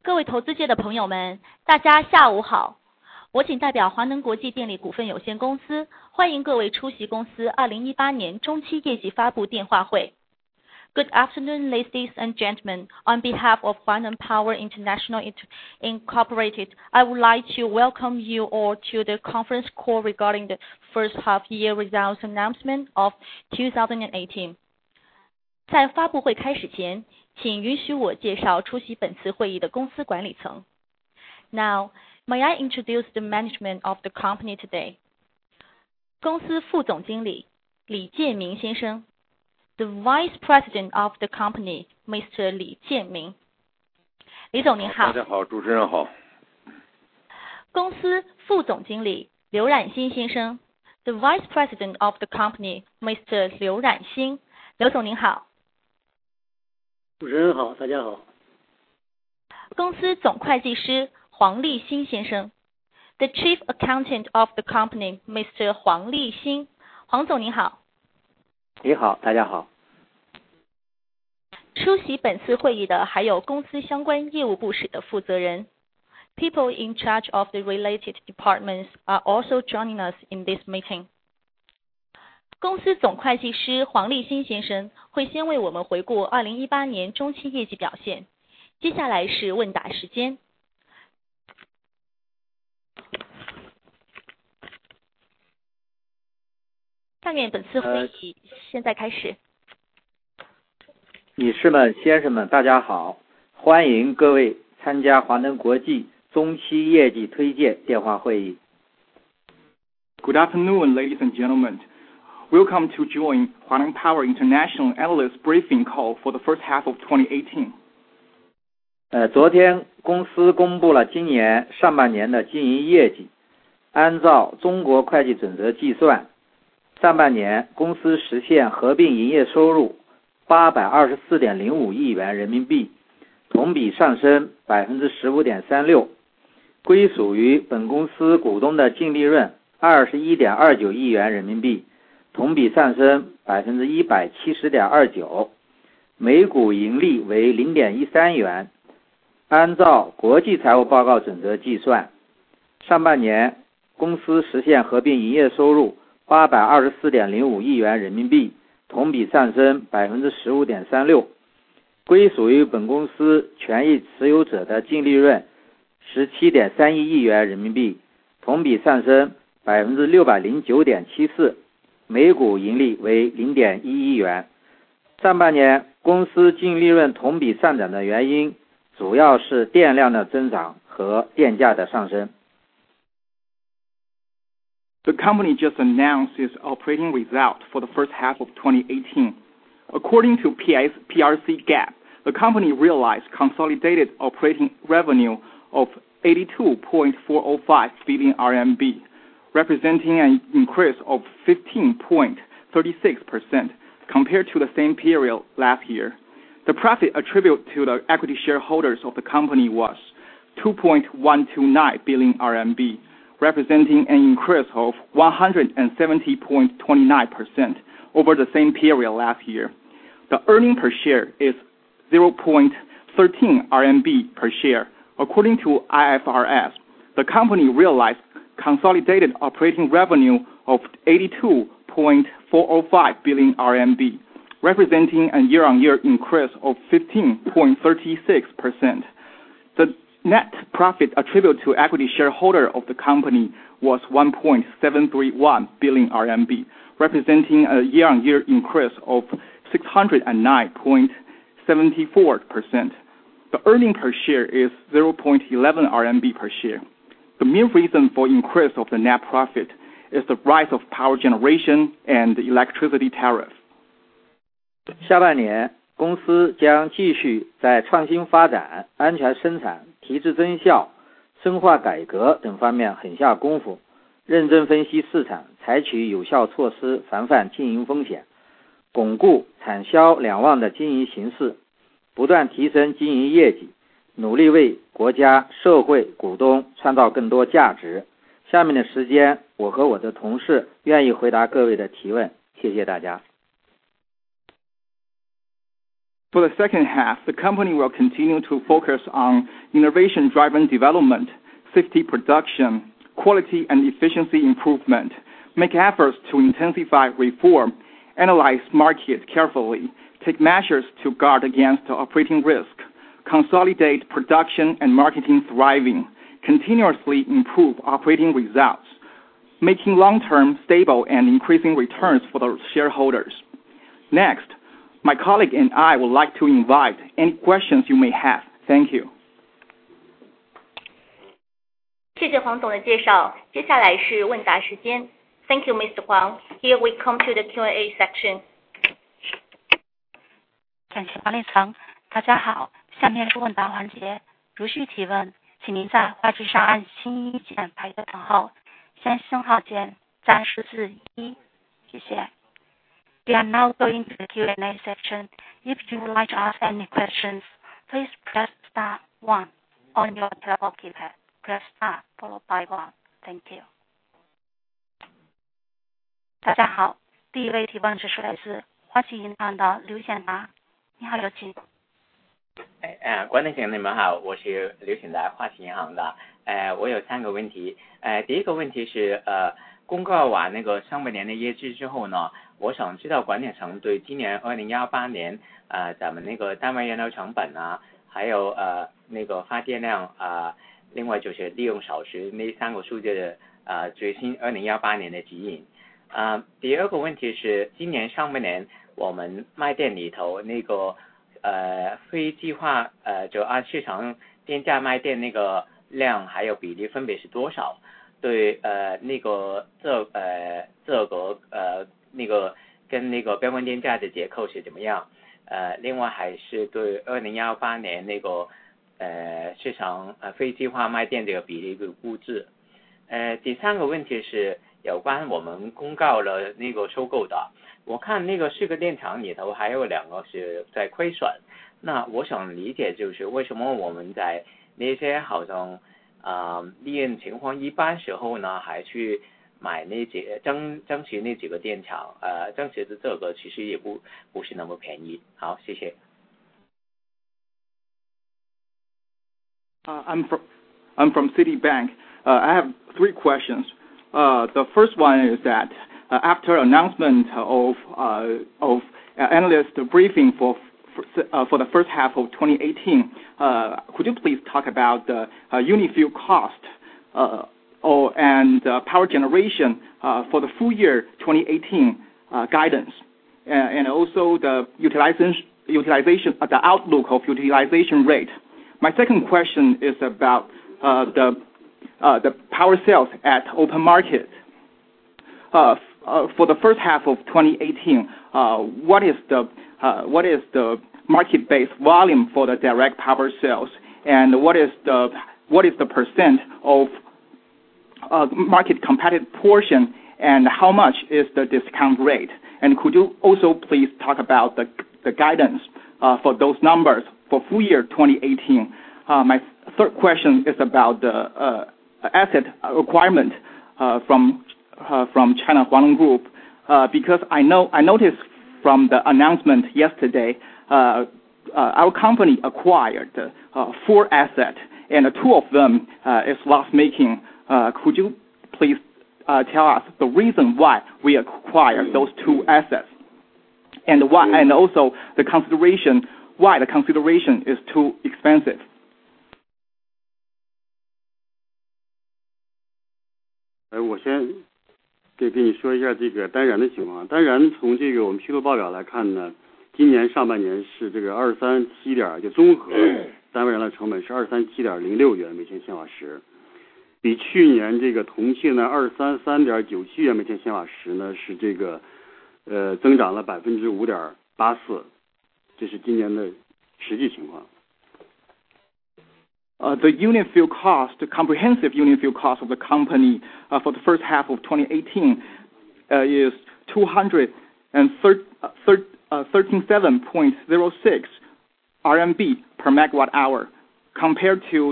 各位投资界的朋友们，大家下午好。我谨代表华能国际电力股份有限公司，欢迎各位出席公司2018年中期业绩发布电话会。Good afternoon, ladies and gentlemen. On behalf of Huaneng Power International Incorporated, I would like to welcome you all to the conference call regarding the first half year results announcement of 2018. 在发布会开始前，请允许我介绍出席本次会议的公司管理层。Now, may I introduce the management of the company today? 公司副总经理李建明先生 ，The Vice President of the company, Mr. 李建明。李总您好。 大家好，主持人好。 公司副总经理刘冉新先生 ，The Vice President of the company, Mr. 刘冉新。刘总您好。 主持人好，大家好。 公司总会计师黄立新先生 ，The Chief Accountant of the company, Mr. 黄立新。黄总您好。 你好，大家好。 出席本次会议的还有公司相关业务部室的负责人。People in charge of the related departments are also joining us in this meeting. 公司总会计师黄立新先生会先为我们回顾2018年中期业绩表现，接下来是问答时间。下面本次会议现在开始。 女士们、先生们，大家好，欢迎各位参加华能国际中期业绩推荐电话会议。 Good afternoon, ladies and gentlemen.Welcome to join Huaneng Power International Analyst Briefing Call for the first half of 2018. 昨天公司公布了今年上半年的经营业绩。按照中国会计准则计算，上半年公司实现合并营业收入 824.05 亿元人民币，同比上升 15.36%， 归属于本公司股东的净利润 21.29 亿元人民币，同比上升 170.29%， 每股盈利为 0.13 元。按照国际财务报告准则计算，上半年公司实现合并营业收入 824.05 亿元人民币，同比上升 15.36%， 归属于本公司权益持有者的净利润 17.31 亿元人民币，同比上升 609.74%，每股盈利为 0.11 元。上半年公司净利润同比上涨的原因主要是电量的增长和电价的上升。 The company just announced its operating result for the first half of 2018. According to PRC GAAP, the company realized consolidated operating revenue of 82.405 billion RMB, representing an increase of 15.36% compared to the same period last year. The profit attributable to the equity shareholders of the company was 2.129 billion RMB, representing an increase of 170.29% over the same period last year. The earning per share is 0.13 RMB per share. According to IFRS, the company realized consolidated operating revenue of 82.405 billion RMB, representing a year-on-year increase of 15.36%. The net profit attributable to equity shareholder of the company was 1.731 billion RMB, representing a year-on-year increase of 609.74%. The earning per share is 0.11 RMB per share. The main reason for increase of the net profit is the rise of power generation and the electricity tariff. 下半年公司将继续在创新发展、安全生产、提质增效、深化改革等方面狠下功夫，认真分析市场，采取有效措施防范经营风险，巩固产销两旺的经营形势，不断提升经营业绩，努力为国家、社会、股东创造更多价值。下面的时间，我和我的同事愿意回答各位的提问，谢谢大家。 For the second half, the company will continue to focus on innovation-driven development, safety production, quality and efficiency improvement, make efforts to intensify reform, analyze market carefully, take measures to guard against operating risk, consolidate production and marketing thriving, continuously improve operating results, making long-term, stable, and increasing returns for the shareholders. Next, my colleague and I would like to invite any questions you may have. Thank you. 谢谢黄总的介绍，接下来是问答时间。Thank you, Mr. Huang. Here we come to the Q&A section. 感谢管理层，大家好，下面是问答环节。如需提问，请您在画纸上按星一键排个等号，先星号键，再数字1。谢谢。We are now going to the Q&A section. If you would like to ask any questions, please press star 1 on your telephone keypad. Press star followed by 1. Thank you. 大家好，第一位提问者是来自花旗银行的刘显达，你好，有请。 观众朋友们好，我是刘显达，花旗银行的。我有3个问题。第一个问题是公告完那个上半年的业绩之后呢，我想知道管理层对今年2018年咱们那个单位燃料成本啊，还有那个发电量另外就是利用少时那3个数据的最新2018年的指引。第二个问题是今年上半年我们卖电里头那个非计划就按市场电价卖电那个量还有比例分别是多少？对那个这个那个跟那个标准电价的结构是怎么样？另外还是对2018年那个市场非计划卖电这个比例的估值。第3个问题是有关我们公告了那个收购的，我看那个4个电厂里头还有2个是在亏损，那我想理解就是为什么我们在那些好像利润情况一般时候呢还去买那几争取那几个电厂争取的这个其实也不是那么便宜。好，谢谢。 I'm from Citibank. I have 3 questions. The first one is that after announcement of analyst briefing for the first half of 2018, could you please talk about the unit fuel cost and power generation for the full year 2018 guidance, and also the utilization, the outlook of utilization rate. My second question is about the power sales at open market. For the first half of 2018, what is the market-based volume for the direct power sales, and what is the percent of market competitive portion, and how much is the discount rate? And could you also please talk about the guidance for those numbers for full year 2018? My third question is about the asset requirement from China Huaneng Group, because I noticed from the announcement yesterday, our company acquired 4 assets, and 2 of them is loss-making. Could you please tell us the reason why we acquired those 2 assets, and also the consideration why the consideration is too expensive? 我先给你说一下这个单燃的情况。单燃从这个我们披露报表来看呢，今年上半年是这个237点，就综合单位燃料成本是237.06元每千千瓦时，比去年这个同期呢233.97元每千千瓦时呢是这个增长了5.84%，这是今年的实际情况。 The unit fuel cost, the comprehensive unit fuel cost of the company for the first half of 2018 is 237.06 RMB per megawatt hour, compared to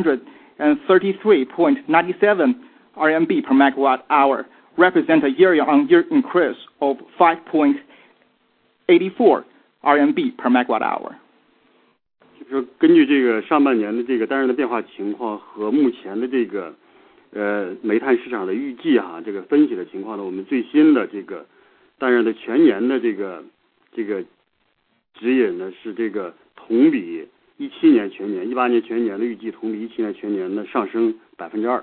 233.97 RMB per megawatt hour, represent a year-on-year increase of 5.84%. RMB per megawatt hour. 就是说根据这个上半年的这个单日的变化情况和目前的这个煤炭市场的预计这个分析的情况呢，我们最新的这个单日的全年的这个指引呢是这个同比17年全年18年全年的预计同比17年全年的上升2%。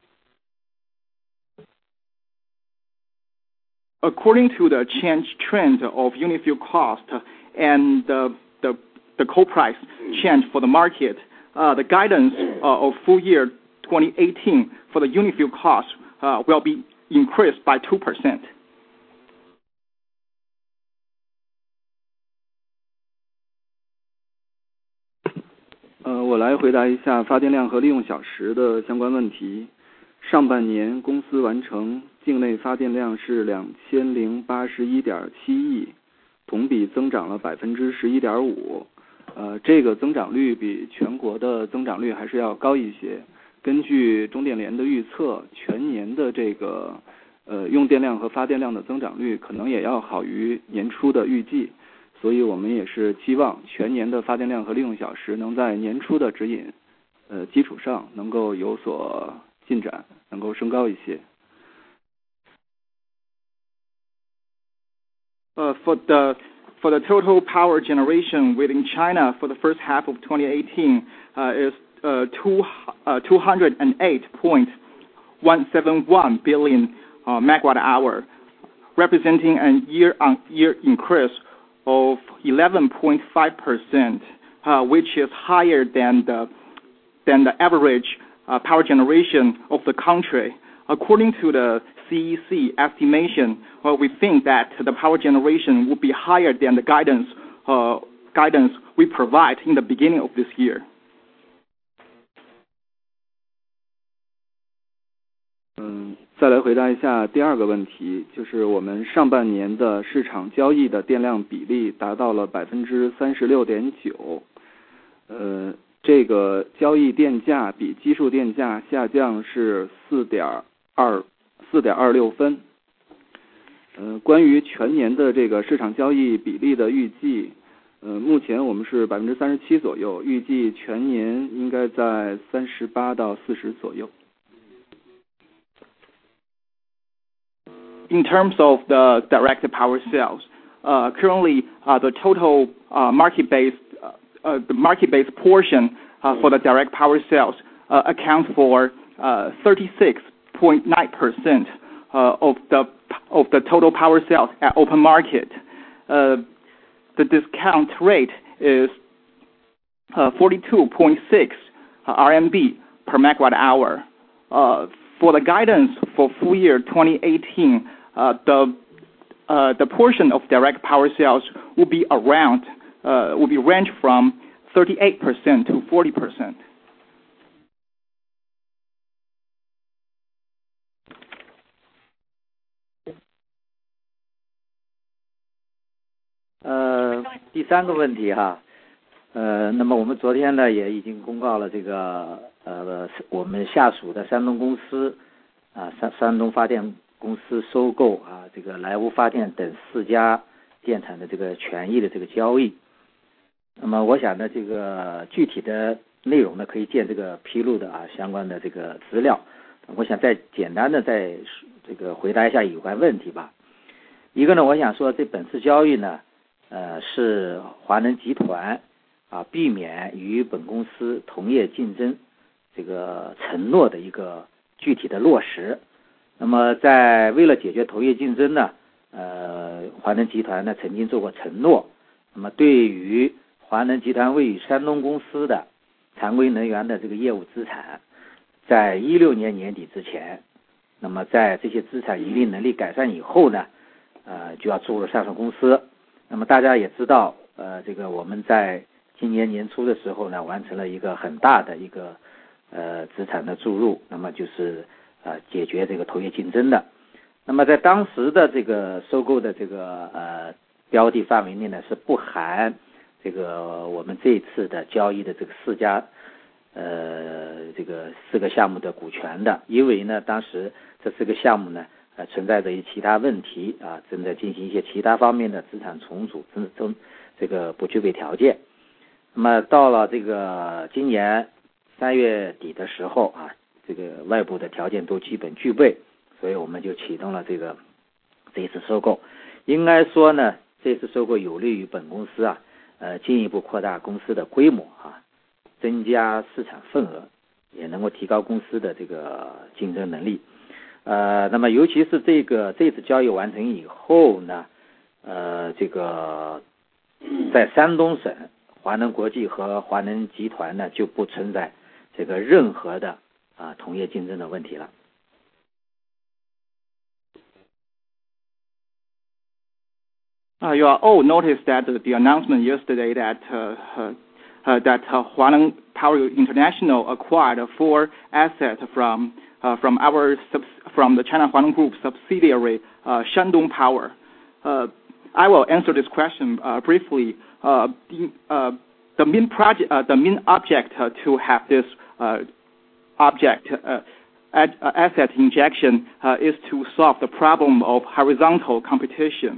According to the trend of unit fuel cost and the coal price change for the market, the guidance of full year 2018 for the unit fuel cost will be increased by 2%. 我来回答一下发电量和利用小时的相关问题。上半年公司完成境内发电量是2081.7亿，同比增长了11.5%。这个增长率比全国的增长率还是要高一些。根据中电联的预测，全年的这个用电量和发电量的增长率可能也要好于年初的预计，所以我们也是期望全年的发电量和利用小时能在年初的指引基础上能够有所进展，能够升高一些。 For the total power generation within China for the first half of 2018 is 208.171 billion megawatt hour, representing a year-on-year increase of 11.5%, which is higher than the average power generation of the country. According to the CEC estimation, we think that the power generation will be higher than the guidance we provide in the beginning of this year. 再来回答一下第二个问题，就是我们上半年的市场交易的电量比例达到了 36.9%，这个交易电价比基数电价下降是4.26分。关于全年的这个市场交易比例的预计，目前我们是 37% 左右，预计全年应该在38%到40%左右。 In terms of the direct power sales, currently the total market-based portion for the direct power sales accounts for 36.9% of the total power sales at open market. The discount rate is 42.6 RMB per megawatt hour. For the guidance for full year 2018, the portion of direct power sales will be range from 38% to 40%. 第三个问题那么我们昨天呢也已经公告了这个我们下属的山东公司山东发电公司收购这个莱芜发电等4家电厂的这个权益的这个交易。那么我想呢这个具体的内容呢可以见这个披露的相关的这个资料。我想再简单的再这个回答一下有关问题吧。一个呢我想说这本次交易呢是华能集团避免与本公司同业竞争这个承诺的一个具体的落实。那么为了解决同业竞争呢华能集团呢曾经做过承诺，那么对于华能集团位于山东公司的常规能源的这个业务资产，在16年年底之前，那么在这些资产盈利能力改善以后呢就要注入上市公司。那么大家也知道这个我们在今年年初的时候呢完成了一个很大的一个资产的注入，那么就是解决这个同业竞争的。那么在当时的这个收购的这个标的范围内呢是不含这个我们这一次的交易的这个4个项目的股权的，因为呢当时这4个项目呢存在着其他问题正在进行一些其他方面的资产重组这个不具备条件。那么到了这个今年3月底的时候啊，这个外部的条件都基本具备，所以我们就启动了这一次收购。应该说呢，这次收购有利于本公司啊，进一步扩大公司的规模啊，增加市场份额，也能够提高公司的这个竞争能力。那么尤其是这次交易完成以后呢，这个在山东省华能国际和华能集团呢就不存在这个任何的同业竞争的问题了。 You are all noticed that the announcement yesterday that Huaneng Power International acquired 4 assets from the China Huaneng Group subsidiary Shandong Power. I will answer this question briefly. The main object to have this asset injection is to solve the problem of horizontal competition.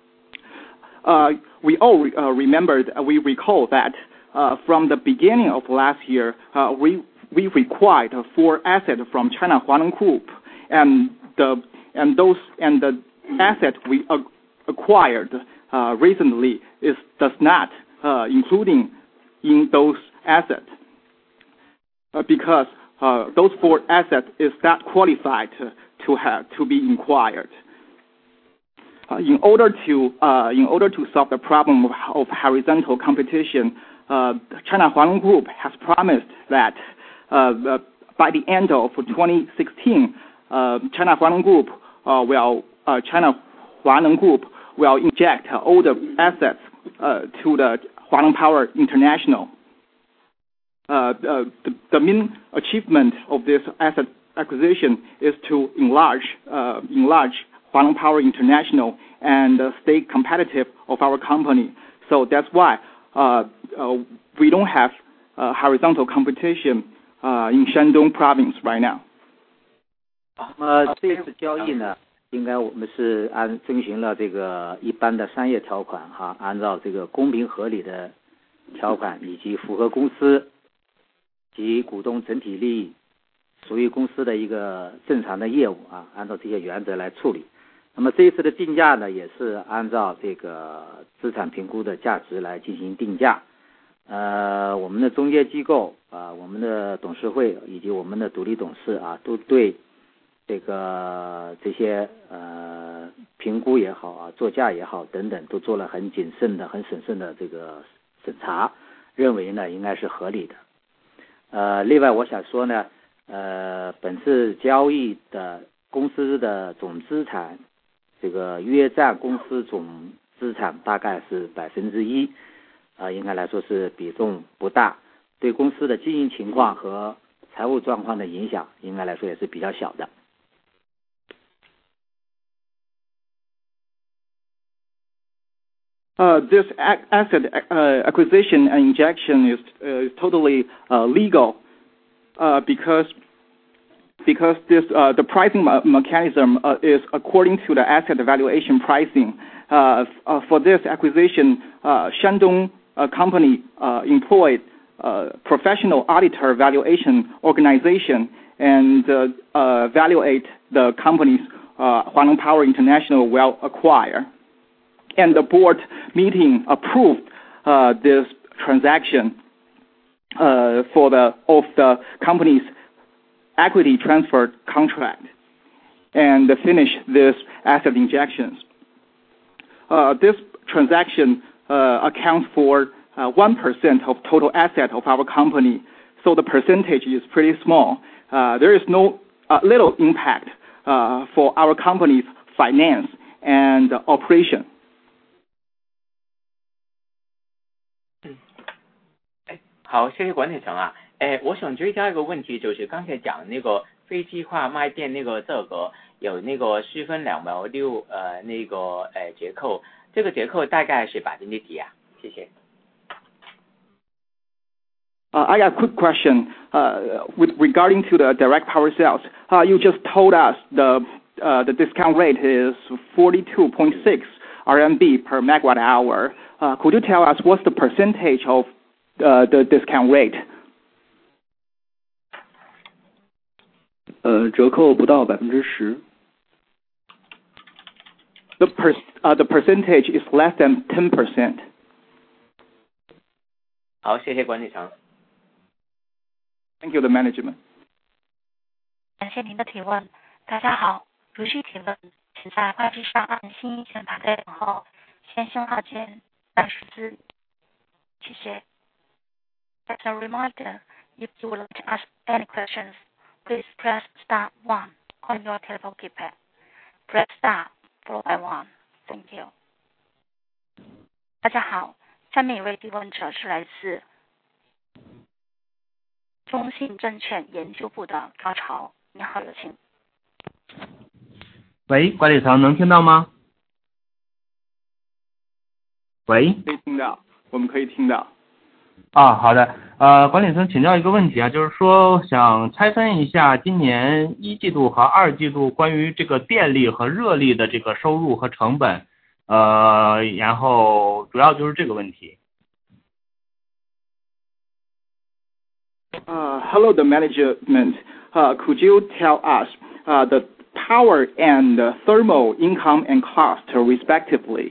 We all we recall that from the beginning of last year, we required 4 assets from China Huaneng Group, and the asset we acquired recently does not including in those assets because those 4 assets is not qualified to be acquired. In order to solve the problem of horizontal competition, China Huaneng Group has promised that by the end of 2016, China Huaneng Group will inject all the assets to the Huaneng Power International. The main achievement of this asset acquisition is to enlarge Huaneng Power International and stay competitive of our company. So that's why we don't have horizontal competition in Shandong province right now. 这次交易呢，应该我们是遵循了这个一般的商业条款哈，按照这个公平合理的条款以及符合公司及股东整体利益，属于公司的一个正常的业务啊，按照这些原则来处理。那么这一次的定价呢，也是按照这个资产评估的价值来进行定价。我们的中介机构我们的董事会以及我们的独立董事都对这些评估也好作价也好等等，都做了很谨慎的、很审慎的这个审查，认为呢应该是合理的。另外我想说呢，本次交易的公司的总资产，这个约占公司总资产大概是1%，应该来说是比重不大，对公司的经营情况和财务状况的影响，应该来说也是比较小的。 This asset acquisition and injection is totally legal because this the pricing mechanism is according to the asset valuation pricing. For this acquisition, Shandong company employed professional auditor valuation organization and evaluate the company's Huaneng Power International will acquire. And the board meeting approved this transaction of the company's equity transfer contract and finish this asset injections. This transaction accounts for 1% of total asset of our company, so the percentage is pretty small. There is little impact for our company's finance and operation. 好，谢谢管理层啊。我想追加一个问题，就是刚才讲那个非计划卖电那个价格有那个4分2秒6那个折扣，这个折扣大概是几%啊？谢谢。 I got a quick question regarding to the direct power sales. You just told us the discount rate is 42.6 RMB per megawatt hour. Could you tell us what's the percentage of the discount rate? 折扣不到10%。 The percentage is less than 10%. 好，谢谢管理层。 Thank you, the management. 感谢您的提问。大家好，如需提问，请在会计上按星一键排队等候，先星号键34。谢谢。As a reminder, if you would like to ask any questions, please press star 1 on your telephone keypad. Press star followed by 1. Thank you. 大家好，下面一位提问者是来自中信证券研究部的高潮。你好，有请。 喂，管理层能听到吗？喂， 可以听到，我们可以听到。 好的，管理层请教一个问题啊，就是说想拆分一下今年1季度和2季度关于这个电力和热力的这个收入和成本，然后主要就是这个问题。 Hello, the management. Could you tell us the power and thermal income and cost respectively?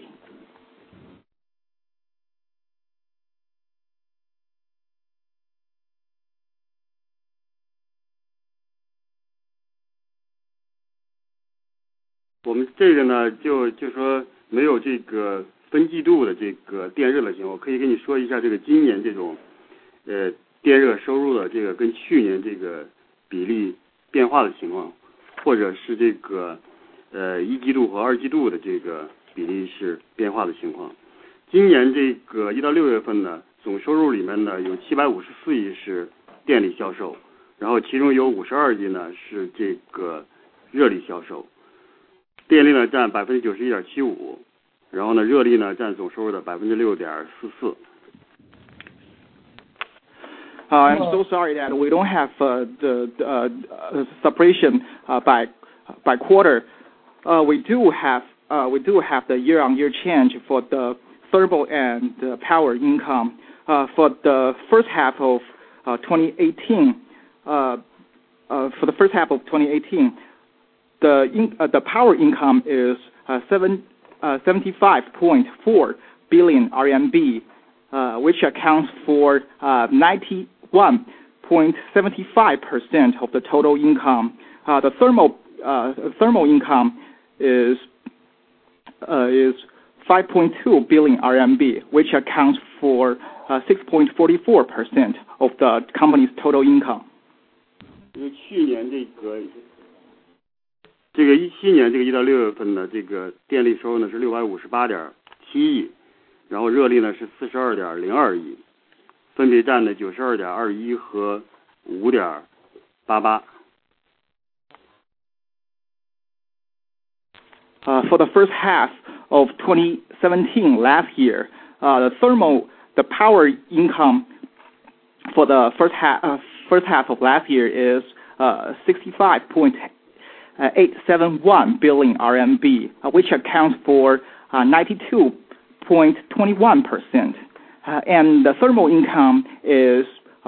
我们这个呢，就说没有这个分季度的这个电热的情况，我可以跟你说一下这个今年这种电热收入的这个跟去年这个比例变化的情况，或者是这个1季度和2季度的这个比例是变化的情况。今年这个1到6月份呢，总收入里面呢有754亿是电力销售，然后其中有52亿呢是这个热力销售。电力呢占91.75%，然后呢热力呢占总收入的6.44%。 I'm so sorry that we don't have the separation by quarter. We do have the year-on-year change for the thermal and power income. For the first half of 2018, the power income is 75.4 billion RMB, which accounts for 91.75% of the total income. The thermal income is 5.2 billion RMB, which accounts for 6.44% of the company's total income. 去年2017年1到6月份的这个电力收入呢是658.7亿，然后热力呢是42.02亿，分别占了92.21和5.88。 For the first half of 2017 last year, the power income for the first half of last year is 65.871 billion RMB, which accounts for 92.21%, and the thermal income is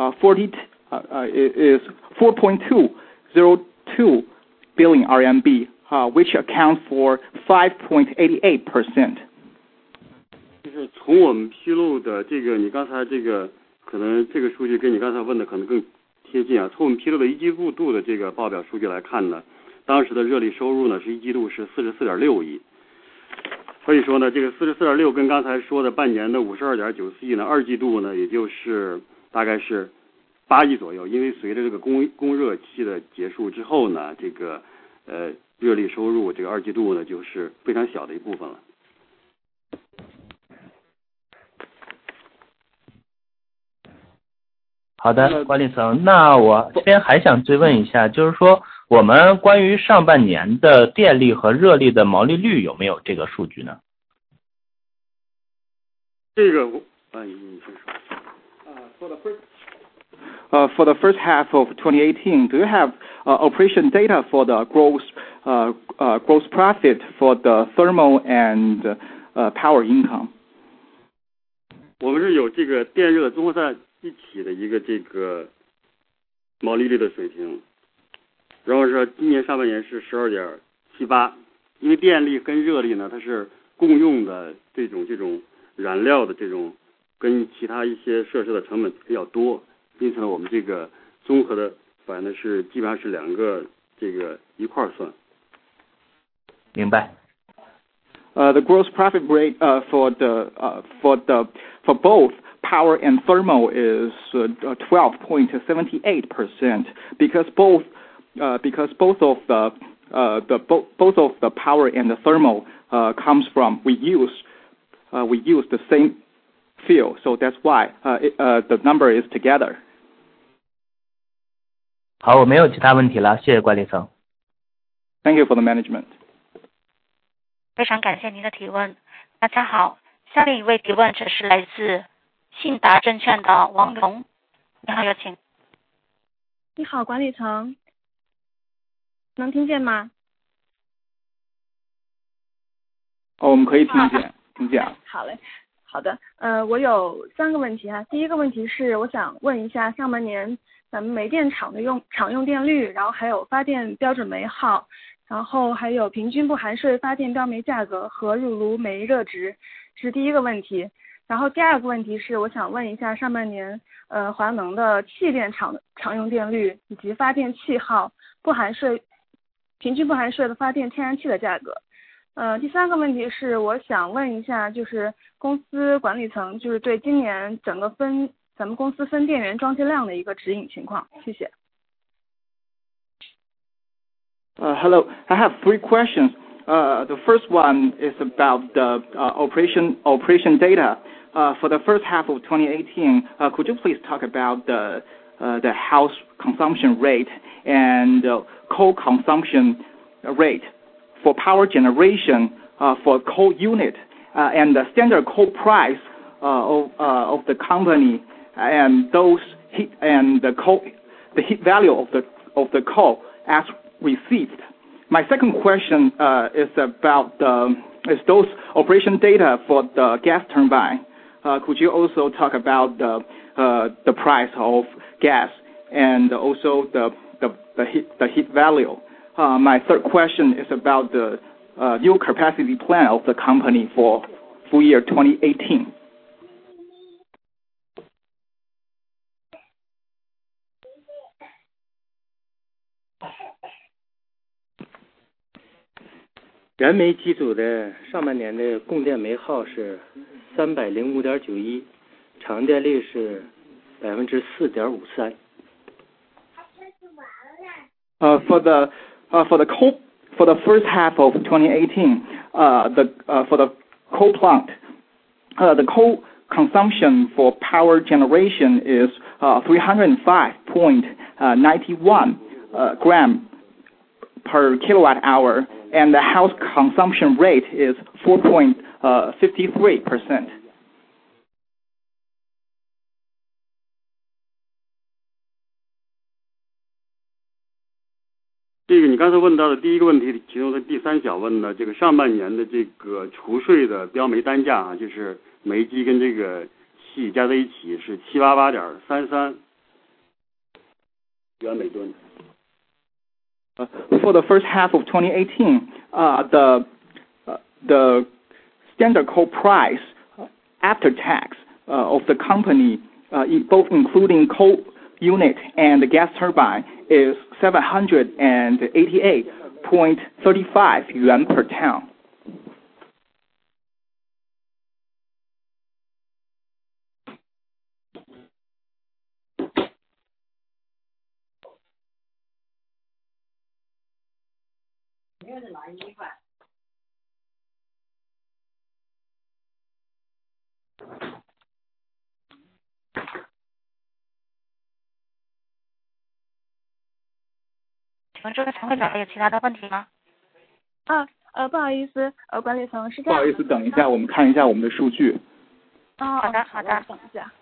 4.202 billion RMB, which accounts for 5.88%. 就是从我们披露的这个，你刚才这个可能这个数据跟你刚才问的可能更贴近啊。从我们披露的1季度的这个报表数据来看呢，当时的热力收入呢是1季度是44.6亿，所以说呢，这个44.6跟刚才说的半年的52.94亿呢，2季度呢也就是大概是8亿左右。因为随着这个供热期的结束之后呢，这个热力收入这个2季度呢就是非常小的一部分了。 好的，管理层，那我这边还想追问一下，就是说我们关于上半年的电力和热力的毛利率有没有这个数据呢？ 这个你先说。 For the first half of 2018, do you have operation data for the gross profit for the thermal and power income. 我们是有这个电热综合在一起的一个这个毛利率的水平，然后说今年上半年是12.78%，因为电力跟热力呢它是共用的这种燃料的这种跟其他一些设施的成本比较多，因此呢我们这个综合的反正是基本上是两个这个一块算。 明白。 The gross profit rate for both power and thermal is 12.78% because both of the power and the thermal comes from we use the same field, so that's why the number is together. 好，我没有其他问题了，谢谢管理层。 Thank you for the management. 非常感谢您的提问。大家好，下面一位提问者是来自信达证券的王荣，你好，有请。 你好，管理层，能听见吗？ 我们可以听见。 好嘞，好的。我有3个问题哈。第一个问题是，我想问一下上半年咱们煤电厂的厂用电率，然后还有发电标准煤耗，然后还有平均不含税发电标煤价格和入炉煤热值，是第一个问题。然后第二个问题是，我想问一下上半年华能的气电厂用电率以及发电气耗、平均不含税的发电天然气的价格。第三个问题是，我想问一下，就是公司管理层就是对今年整个咱们公司分电源装机量的一个指引情况，谢谢。 Hello, I have 3 questions. The first one is about the operation data. For the first half of 2018, could you please talk about the house consumption rate and coal consumption rate for power generation for coal unit and the standard coal price of the company and those heat and the heat value of the coal as received. My second question is about those operation data for the gas turbine. Could you also talk about the price of gas and also the heat value? My third question is about the new capacity plan of the company for full year 2018. 燃煤机组的上半年的供电煤耗是305.91，厂电率是4.53%。 For the first half of 2018, for the coal plant, the coal consumption for power generation is 305.91 gram per kilowatt hour, and the house consumption rate is 4.53%. 这个你刚才问到的第一个问题，其中的第3小问呢，这个上半年的这个除税的标煤单价啊，就是煤机跟这个气加在一起是788.33元每吨。 For the first half of 2018, the standard coal price after tax of the company, both including coal unit and the gas turbine, is 788.35 yuan per ton. 请问这位参会者还有其他的问题吗？ 不好意思，管理层是这样。 不好意思，等一下，我们看一下我们的数据。 好的。 等一下。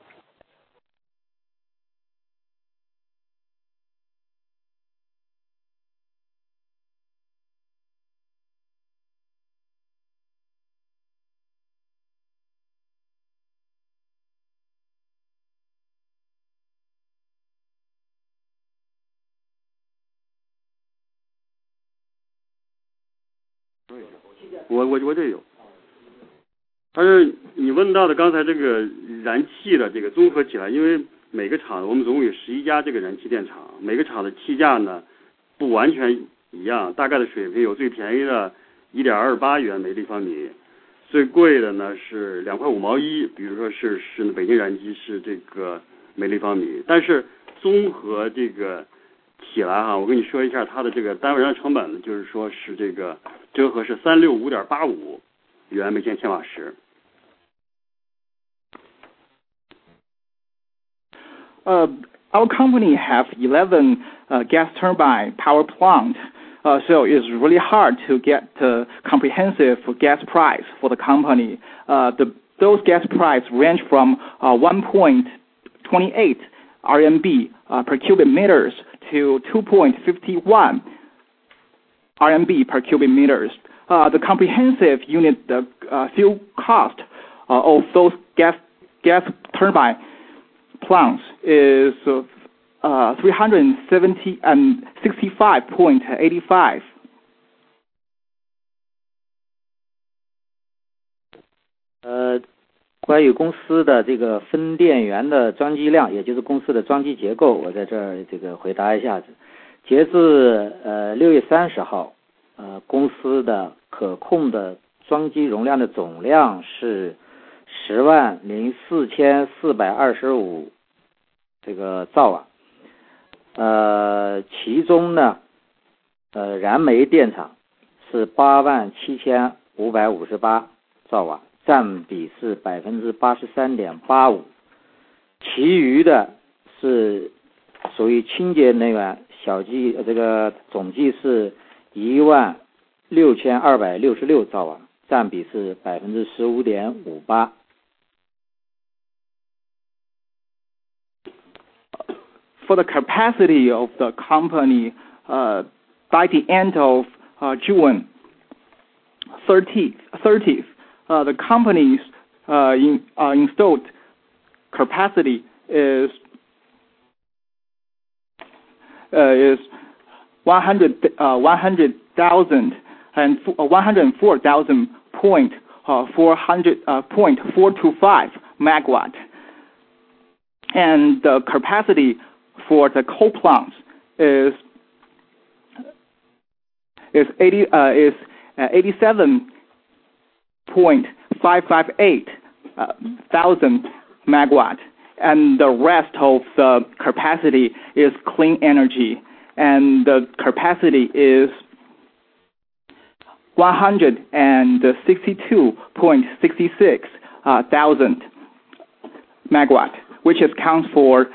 我这有。但是你问到的刚才这个燃气的这个综合起来，因为每个厂我们总共有11家这个燃气电厂，每个厂的气价呢不完全一样，大概的水平有最便宜的1.28元每立方米，最贵的呢是2块5毛1，比如说是北京燃机是这个每立方米，但是综合这个起来我跟你说一下它的这个单位燃料成本呢，就是说是这个折合是365.85元每千瓦时。 Our company have 11 gas turbine power plant, so it's really hard to get comprehensive gas price for the company. Those gas price range from 1.28 RMB per cubic meters to 2.51 RMB per cubic meters. The comprehensive unit fuel cost of those gas turbine plants is 365.85. 关于公司的这个分电源的装机量，也就是公司的装机结构，我在这儿这个回答一下子。截至6月30号，公司的可控的装机容量的总量是10.0425这个兆瓦，其中呢，燃煤电厂是87558兆瓦，占比是83.85%，其余的是属于清洁能源，这个总计是16266兆瓦，占比是15.58%。 For the capacity of the company, by the end of June 30th, the company's installed capacity is 104,425 megawatt, and the capacity for the coal plants is 87.558 thousand megawatt, and the rest of the capacity is clean energy, and the capacity is 162.66 thousand megawatt, which accounts for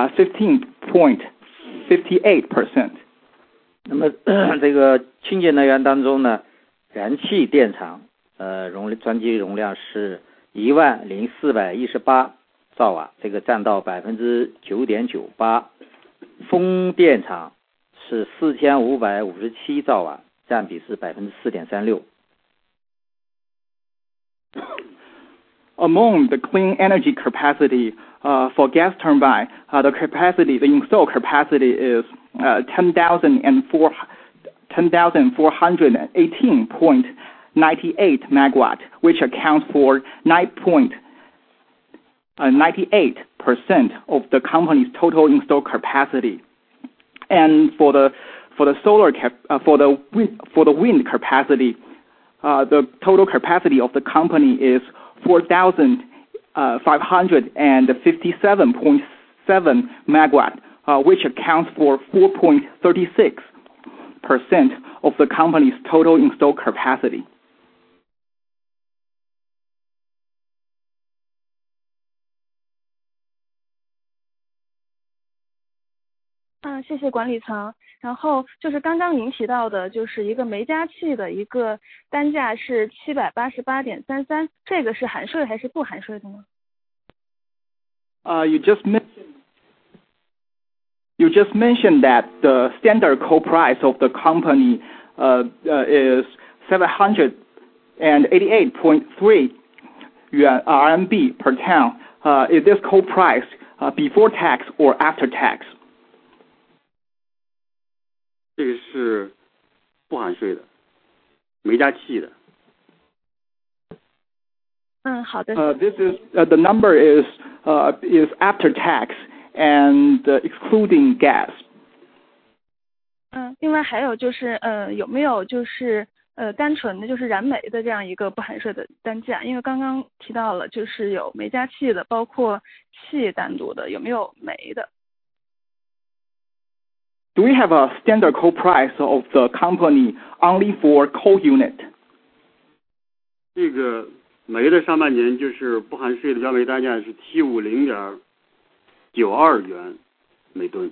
15.58%. 那么这个清洁能源当中呢，燃气电厂装机容量是10418兆瓦，这个占到 9.98%， 风电场是4557兆瓦，占比是 4.36%。 Among the clean energy capacity for gas turbine, the installed capacity is 10,418.98 megawatt, which accounts for 9.98% of the company's total installed capacity. And for the wind capacity, the total capacity of the company is 4,557.7 megawatt, which accounts for 4.36% of the company's total installed capacity. 谢谢管理层。然后就是刚刚您提到的，就是一个煤加气的一个单价是788.33，这个是含税还是不含税的呢 ？You just mentioned that the standard coal price of the company is 788.3 RMB per ton. Is this coal price before tax or after tax? 这个是不含税的。 没加气的。 好的。 This is the number is after tax and excluding gas. 另外还有就是有没有就是单纯的就是燃煤的这样一个不含税的单价？因为刚刚提到了就是有煤加气的，包括气单独的，有没有煤的？ Do we have a standard coal price of the company only for coal unit? 这个煤的上半年就是不含税的标煤单价是750.92元每吨。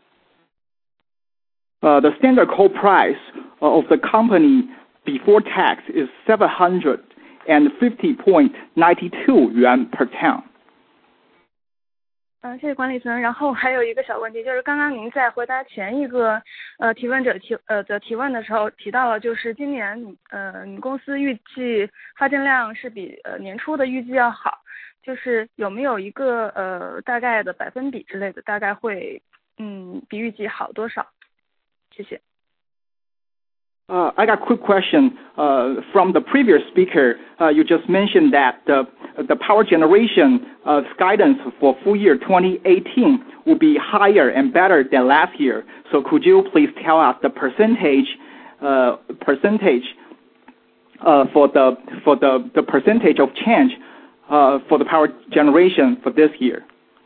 The standard coal price of the company before tax is 750.92 yuan per ton. 谢谢管理层。然后还有一个小问题，就是刚刚您在回答前一个提问者的提问的时候提到了，就是今年你公司预计发电量是比年初的预计要好，就是有没有一个大概的百分比之类的，大概会比预计好多少？谢谢。 I got a quick question from the previous speaker. You just mentioned that the power generation guidance for full year 2018 will be higher and better than last year. So could you please tell us the percentage for the percentage of change for the power generation for this year?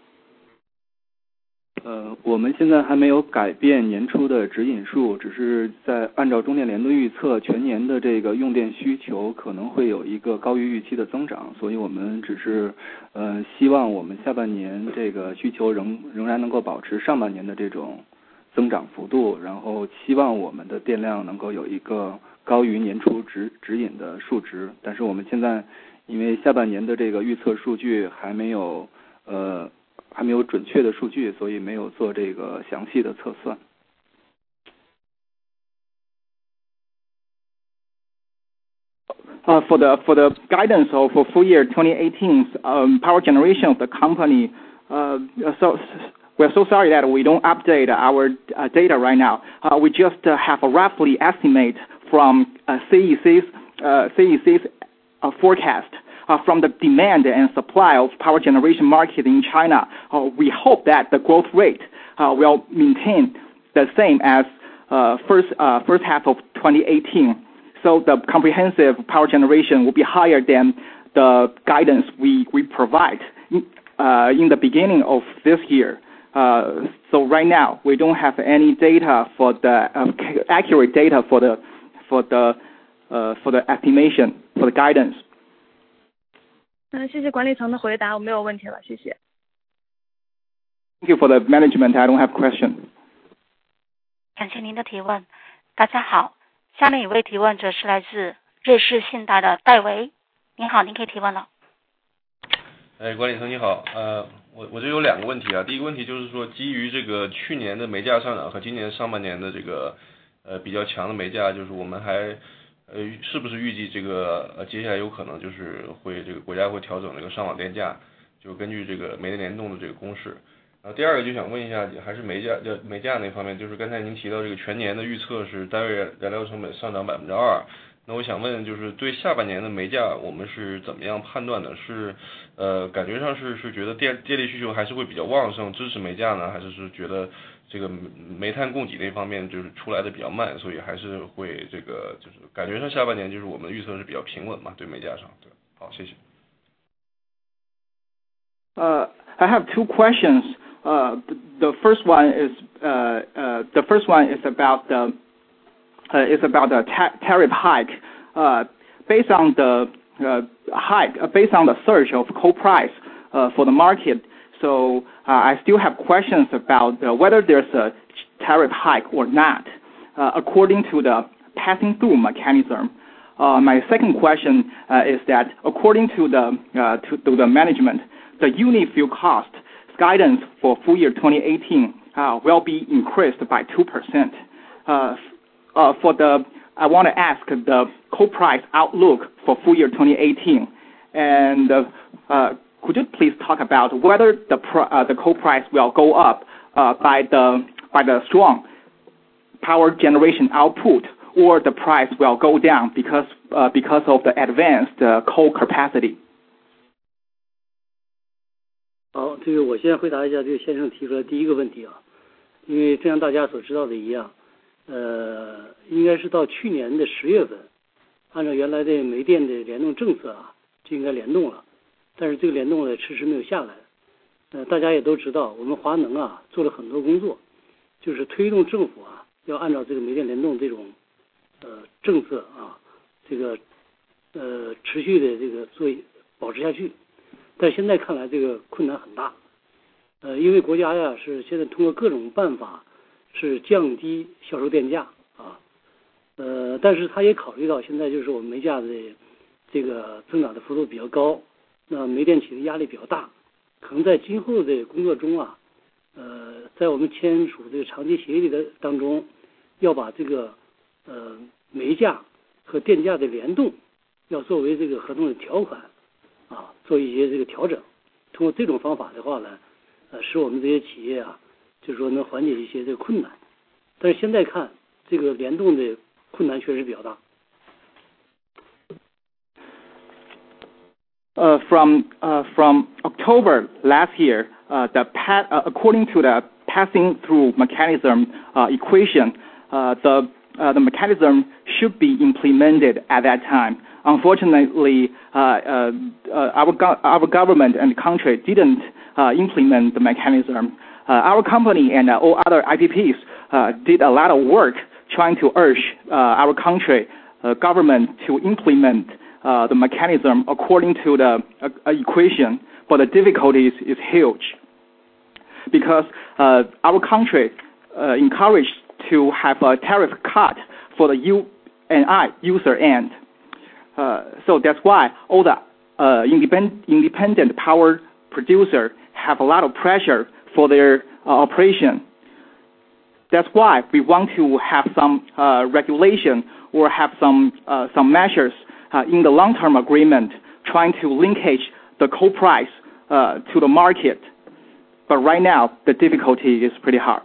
我们现在还没有改变年初的指引数，只是在按照中电联的预测，全年的这个用电需求可能会有一个高于预期的增长，所以我们只是希望我们下半年这个需求仍然能够保持上半年的这种增长幅度，然后希望我们的电量能够有一个高于年初指引的数值。但是我们现在因为下半年的这个预测数据还没有准确的数据，所以没有做这个详细的测算。 For the guidance of full year 2018's power generation of the company, so we're so sorry that we don't update our data right now. We just have a roughly estimate from CEC's forecast. From the demand and supply of power generation market in China, we hope that the growth rate will maintain the same as first half of 2018. So the comprehensive power generation will be higher than the guidance we provide in the beginning of this year. So right now we don't have any data for the accurate data for the estimation for the guidance. 谢谢管理层的回答，我没有问题了，谢谢。 Thank you for the management. I don't have question. 感谢您的提问。大家好，下面一位提问者是来自瑞士信贷的戴维。您好，您可以提问了。 管理层你好，我这有两个问题啊。第一个问题就是说，基于这个去年的煤价上涨和今年上半年的这个比较强的煤价，就是我们还是不是预计这个接下来有可能就是会这个国家会调整这个上网电价，就根据这个煤电联动的这个公式。然后第二个就想问一下，还是煤价那方面，就是刚才您提到这个全年的预测是单位燃料成本上涨2%，那我想问就是对下半年的煤价我们是怎么样判断的？是感觉上是觉得电力需求还是会比较旺盛，支持煤价呢，还是觉得这个煤炭供给那方面就是出来的比较慢，所以还是会这个就是感觉上下半年就是我们的预测是比较平稳嘛，对煤价上。对，好，谢谢。 I have two questions. The first one is about the tariff hike. Based on the based on the surge of coal price for the market. So I still have questions about whether there's a tariff hike or not, according to the passing through mechanism. My second question is that according to the management, the unit fuel cost guidance for full year 2018 will be increased by 2%. I want to ask the coal price outlook for full year 2018, and could you please talk about whether the coal price will go up by the strong power generation output, or the price will go down because of the advanced coal capacity? 好，这个我先回答一下这个先生提出来第一个问题啊，因为正像大家所知道的一样，应该是到去年的10月份，按照原来的煤电的联动政策啊，就应该联动了，但是这个联动呢迟迟没有下来。大家也都知道，我们华能啊做了很多工作，就是推动政府啊要按照这个煤电联动这种政策啊，这个持续的这个保持下去。但现在看来这个困难很大，因为国家呀是现在通过各种办法是降低销售电价啊，但是他也考虑到现在就是我们煤价的这个增长的幅度比较高，那煤电企的压力比较大，可能在今后的工作中啊，在我们签署这个长期协议的当中，要把这个煤价和电价的联动，要作为这个合同的条款。啊，做一些这个调整，通过这种方法的话呢，使我们这些企业啊，就是说能缓解一些这个困难。但是现在看，这个联动的困难确实比较大。 From October last year, according to the passing through mechanism equation, the mechanism should be implemented at that time. Unfortunately, our government and country didn't implement the mechanism. Our company and all other IPPs did a lot of work trying to urge our country government to implement the mechanism according to the equation, but the difficulties is huge because our country encouraged to have a tariff cut for the U&I user end. So that's why all the independent power producer have a lot of pressure for their operation. That's why we want to have some regulation or have some measures in the long-term agreement trying to linkage the coal price to the market. But right now, the difficulty is pretty hard.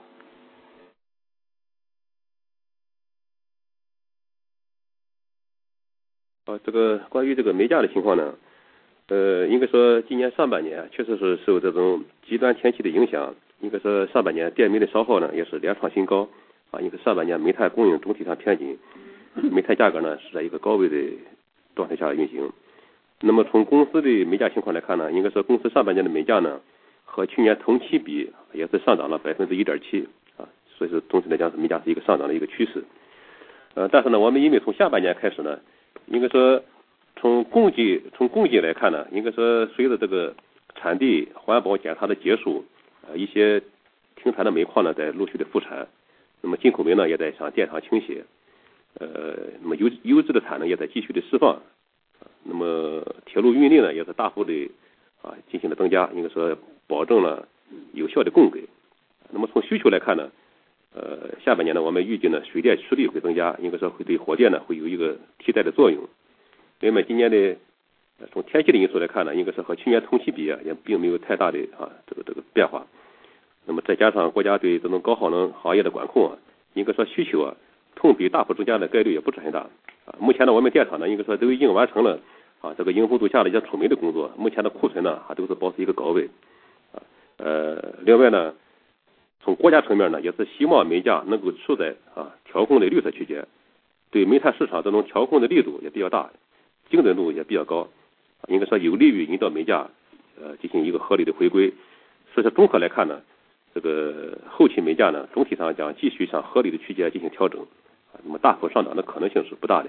这个关于这个煤价的情况呢，应该说今年上半年确实是受这种极端天气的影响，应该说上半年电煤的消耗呢也是连创新高啊，应该上半年煤炭供应总体上偏紧，煤炭价格呢是在一个高位的状态下运行。那么从公司的煤价情况来看呢，应该说公司上半年的煤价呢和去年同期比也是上涨了 1.7% 啊，所以说总体来讲是煤价是一个上涨的一个趋势。但是呢，我们因为从下半年开始呢，应该说从供给来看呢，应该说随着这个产地环保检查的结束，一些停产的煤矿呢在陆续的复产，那么进口煤呢也在向电厂倾斜，那么优质的产能也在继续的释放，那么铁路运力呢也是大幅的进行了增加，应该说保证了有效的供给。那么从需求来看呢，下半年呢我们预计呢水电出力会增加，应该说会对火电呢会有一个替代的作用。那么今年的从天气的因素来看呢，应该是和去年同期比也并没有太大的这个变化。那么再加上国家对这种高耗能行业的管控应该说需求同比大幅增加的概率也不是很大。目前呢我们电厂呢应该说都已经完成了这个迎峰度夏的一些储煤的工作，目前的库存呢还都是保持一个高位。另外呢，从国家层面呢也是希望煤价能够处在调控的绿色区间，对煤炭市场这种调控的力度也比较大，精准度也比较高，应该说有利于引导煤价进行一个合理的回归。所以说综合来看呢，这个后期煤价呢总体上将继续向合理的区间进行调整，那么大幅上涨的可能性是不大的。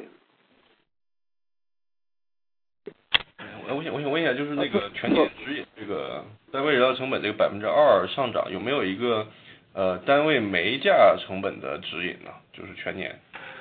我想问一下，就是那个全年指引这个单位燃料成本这个2%上涨，有没有一个单位煤价成本的指引呢？就是全年。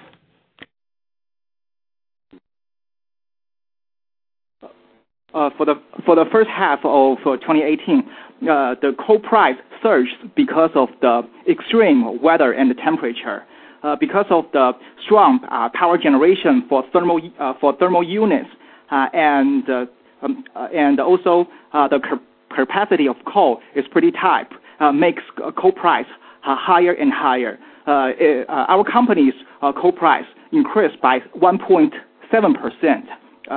For the first half of 2018, the coal price surged because of the extreme weather and the temperature. Because of the strong power generation for thermal units, and also the capacity of coal is pretty tight, makes coal price higher and higher. Our company's coal price increased by 1.7%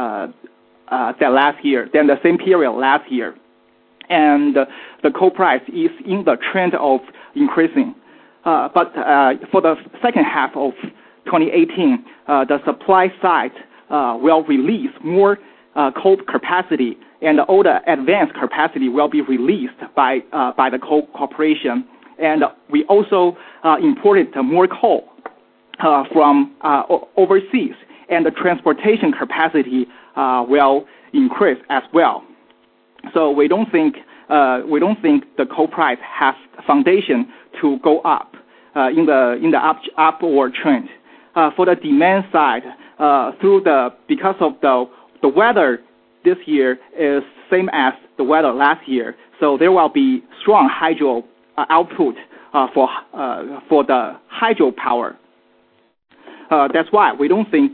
than the same period last year. And the coal price is in the trend of increasing. But for the second half of 2018, the supply side will release more coal capacity, and all the advanced capacity will be released by the coal corporation. And we also imported more coal from overseas, and the transportation capacity will increase as well. So we don't think the coal price has foundation to go up in the upward trend. For the demand side, because of the weather this year is same as the weather last year, so there will be strong hydro output for the hydro power. That's why we don't think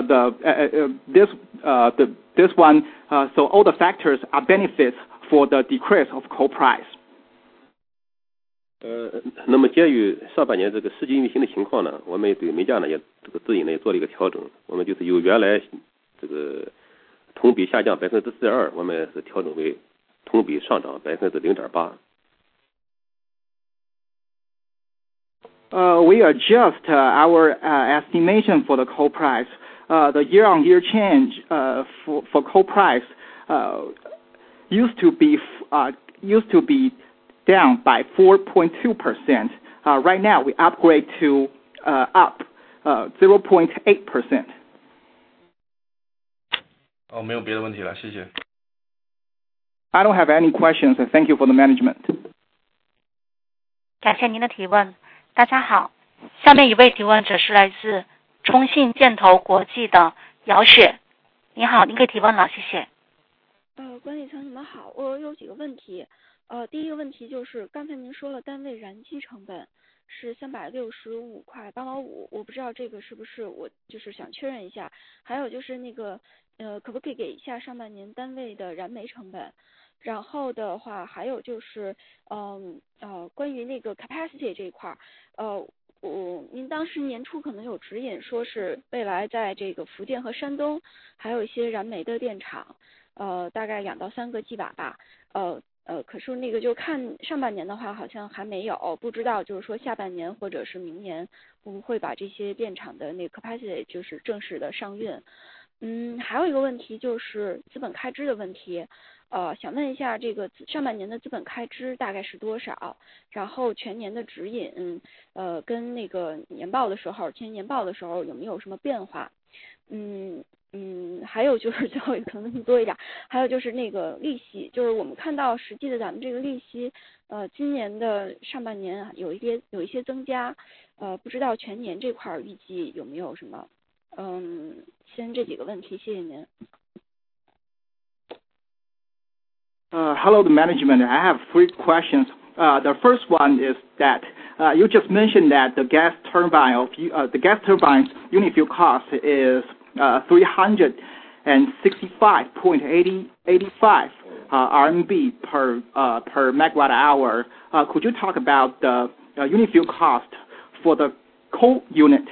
this one. So all the factors are benefits for the decrease of coal price. 那么鉴于上半年这个实际运行的情况呢，我们对煤价呢也这个指引呢也做了一个调整，我们就是由原来这个同比下降4.2%，我们是调整为同比上涨0.8%。 We adjust our estimation for the coal price. The year-on-year change for coal price used to be down by 4.2%. Right now we upgrade to up 0.8%. 没有别的问题了，谢谢。 I don't have any questions. Thank you for the management. 感谢您的提问。大家好，下面一位提问者是来自中信建投国际的姚雪。你好，您可以提问了，谢谢。 管理层你们好，我有几个问题。第一个问题就是刚才您说了单位燃机成本是365块8毛5，我不知道这个是不是，我就是想确认一下。还有就是那个可不可以给一下上半年单位的燃煤成本？然后的话还有就是关于那个 capacity 这一块您当时年初可能有指引说是未来在这个福建和山东还有一些燃煤的电厂大概2到3个 G 瓦吧可是那个就看上半年的话好像还没有，不知道就是说下半年或者是明年会不会把这些电厂的那个 capacity 就是正式的上运。还有一个问题就是资本开支的问题，想问一下这个上半年的资本开支大概是多少？然后全年的指引，跟那个年报的时候，前年报的时候有没有什么变化？还有就是最后一个可能问题多一点，还有就是那个利息，就是我们看到实际的咱们这个利息，今年的上半年有一些增加，不知道全年这块预计有没有什么？先这几个问题，谢谢您。 Hello, the management. I have 3 questions. The first one is that you just mentioned that the gas turbine's unit fuel cost is 365.85 RMB per megawatt hour. Could you talk about the unit fuel cost for the coal unit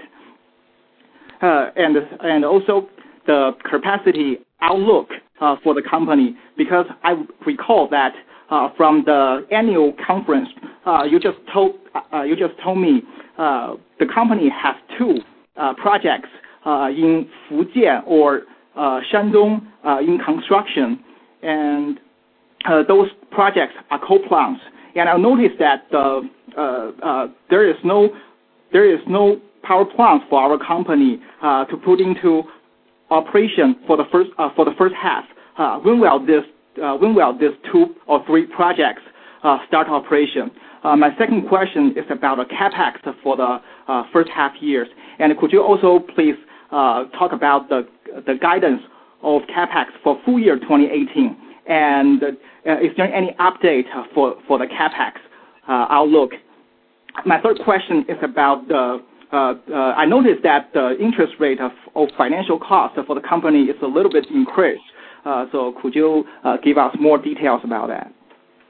and also the capacity outlook for the company? Because I recall that from the annual conference, you just told me the company has 2 projects in Fujian or Shandong in construction, and those projects are coal plants. And I noticed that there is no power plant for our company to put into operation for the first half. When will these 2 or 3 projects start operation? My second question is about the capex for the first half years. And could you also please talk about the guidance of capex for full year 2018? And is there any update for the capex outlook? My third question is about I noticed that the interest rate of financial costs for the company is a little bit increased. So could you give us more details about that?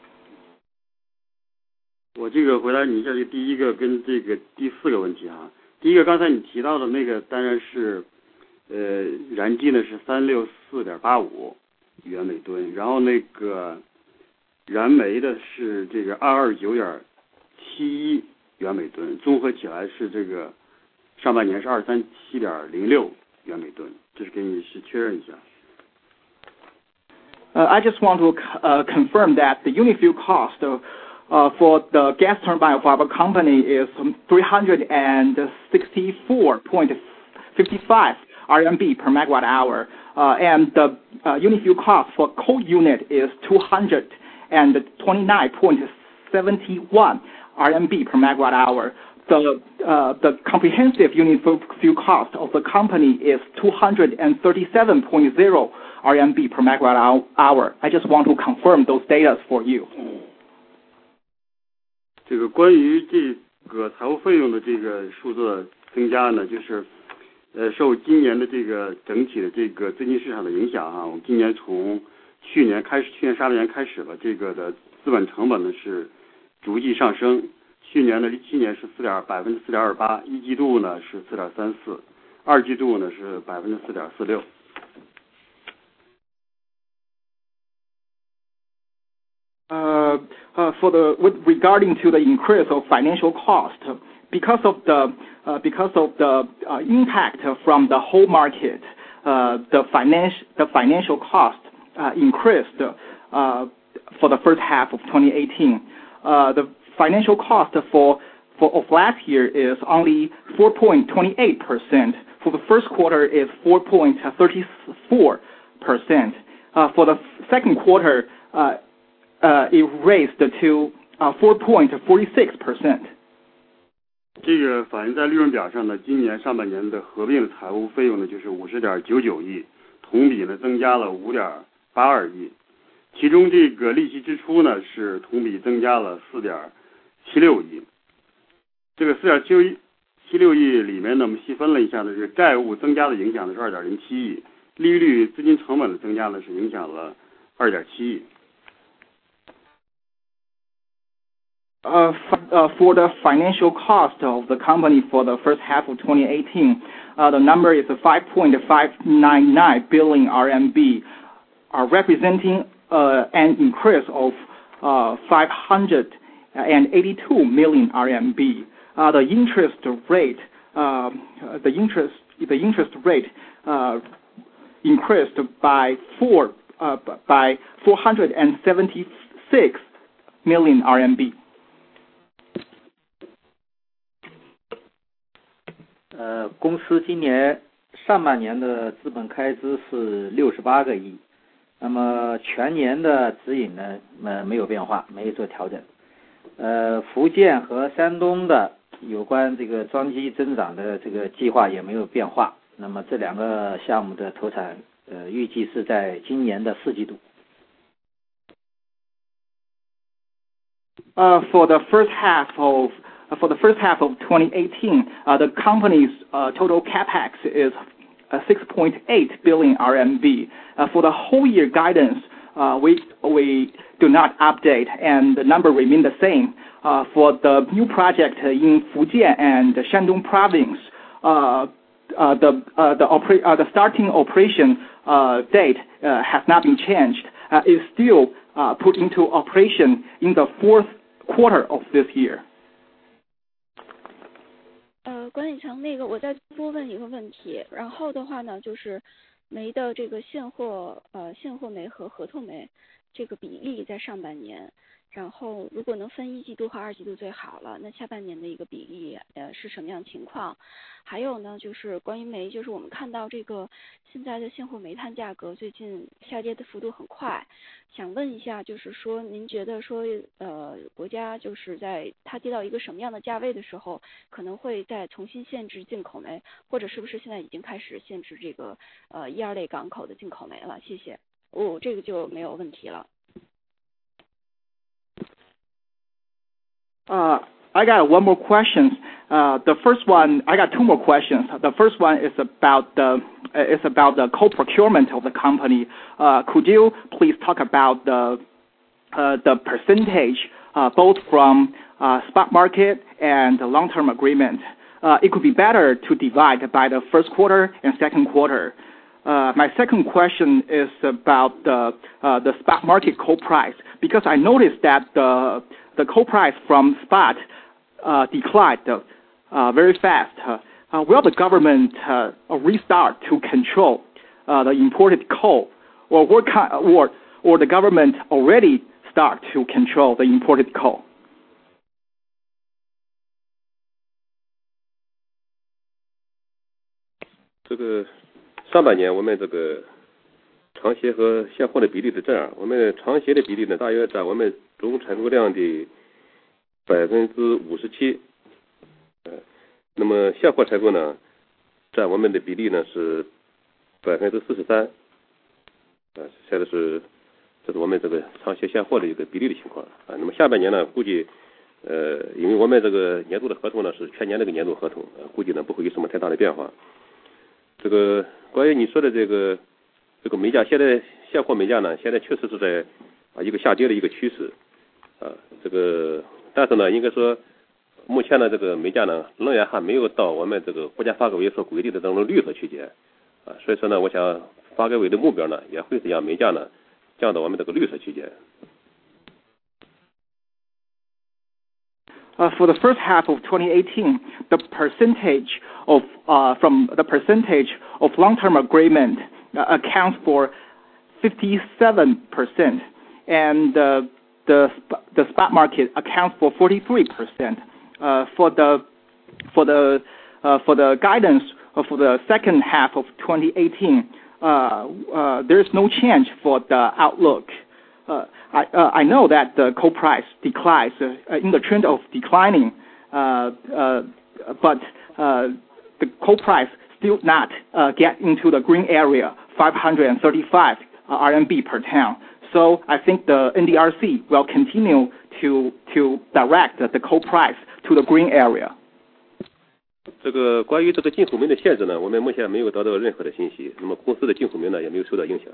我这个回答你一下这第一个跟这个第4个问题啊。 第一个刚才你提到的那个当然是燃机呢是364.85元每吨，然后那个燃煤的是这个229.71元每吨，综合起来是这个上半年是237.06元每吨，这是给你是确认一下。 I just want to confirm that the unit fuel cost for the gas turbine of our company is 364.55 RMB per megawatt hour, and the unit fuel cost for coal unit is 229.71 RMB per megawatt hour. The comprehensive unit fuel cost of the company is 237.0 RMB per megawatt hour. I just want to confirm those data for you. 这个关于这个财务费用的这个数字的增加呢，就是受今年的这个整体的这个资金市场的影响我们今年从去年上半年开始了，这个的资本成本呢是逐季上升。去年是4.28%，一季度呢是4.34%，二季度呢是4.46%。 With regarding to the increase of financial cost, because of the impact from the whole market, the financial cost increased for the first half of 2018. The financial cost of last year is only 4.28%. For the first quarter is 4.34%. For the second quarter, it raised to 4.46%. 这个反映在利润表上呢，今年上半年的合并财务费用呢就是50.99亿，同比呢增加了5.82亿，其中这个利息支出呢是同比增加了4.76亿。这个4.76亿里面呢，我们细分了一下呢，这个债务增加的影响呢是2.07亿，利率资金成本的增加呢是影响了2.7亿。 For the financial cost of the company for the first half of 2018, the number is 5.599 billion RMB, representing an increase of 582 million RMB. The interest rate increased by 476 million RMB. 公司今年上半年的资本开支是68个亿，那么全年的指引呢没有变化，没有做调整。福建和山东的有关这个装机增长的这个计划也没有变化，那么这两个项目的投产预计是在今年的4季度。 For the first half of 2018, the company's total capex is 6.8 billion RMB. For the whole year guidance, we do not update, and the number remain the same. For the new project in Fujian and Shandong province, the starting operation date has not been changed. Is still put into operation in the fourth quarter of this year. 管理层，那个我再多问一个问题，然后的话呢，就是煤的这个现货煤和合同煤这个比例在上半年，然后如果能分1季度和2季度最好了，那下半年的一个比例是什么样情况？还有呢，就是关于煤，就是我们看到这个现在的现货煤炭价格最近下跌的幅度很快，想问一下，就是说您觉得说国家就是在它跌到一个什么样的价位的时候，可能会再重新限制进口煤，或者是不是现在已经开始限制这个1、2类港口的进口煤了？谢谢。这个就没有问题了。 I got one more question. The first one, I got two more questions. The first one is about the coal procurement of the company. Could you please talk about the percentage both from spot market and the long-term agreement? it could be better to divide by the first quarter and second quarter. My second question is about the spot market coal price, because I noticed that the coal price from spot declined very fast. Will the government restart to control the imported coal, or the government already start to control the imported coal? 这个上半年我们这个长协和现货的比例是这样，我们长协的比例呢，大约占我们总采购量的57%，那么现货采购呢，占我们的比例呢是43%，现在是这是我们这个长协现货的一个比例的情况啊。那么下半年呢，估计因为我们这个年度的合同呢是全年的一个年度合同，估计呢不会有什么太大的变化。这个关于你说的这个煤价，现在现货煤价呢，现在确实是在一个下跌的一个趋势啊。这个但是呢，应该说目前呢这个煤价呢仍然还没有到我们这个国家发改委所规定的这种绿色区间啊，所以说呢，我想发改委的目标呢也会是让煤价呢降到我们这个绿色区间。 For the first half of 2018, the percentage of long-term agreement accounts for 57%, and the spot market accounts for 43%. For the guidance for the second half of 2018, there is no change for the outlook. I know that the coal price declines in the trend of declining, but the coal price still not get into the green area, 535 RMB per ton. So I think the NDRC will continue to direct the coal price to the green area. 这个关于这个进口煤的限制呢，我们目前没有得到任何的信息，那么公司的进口煤呢也没有受到影响。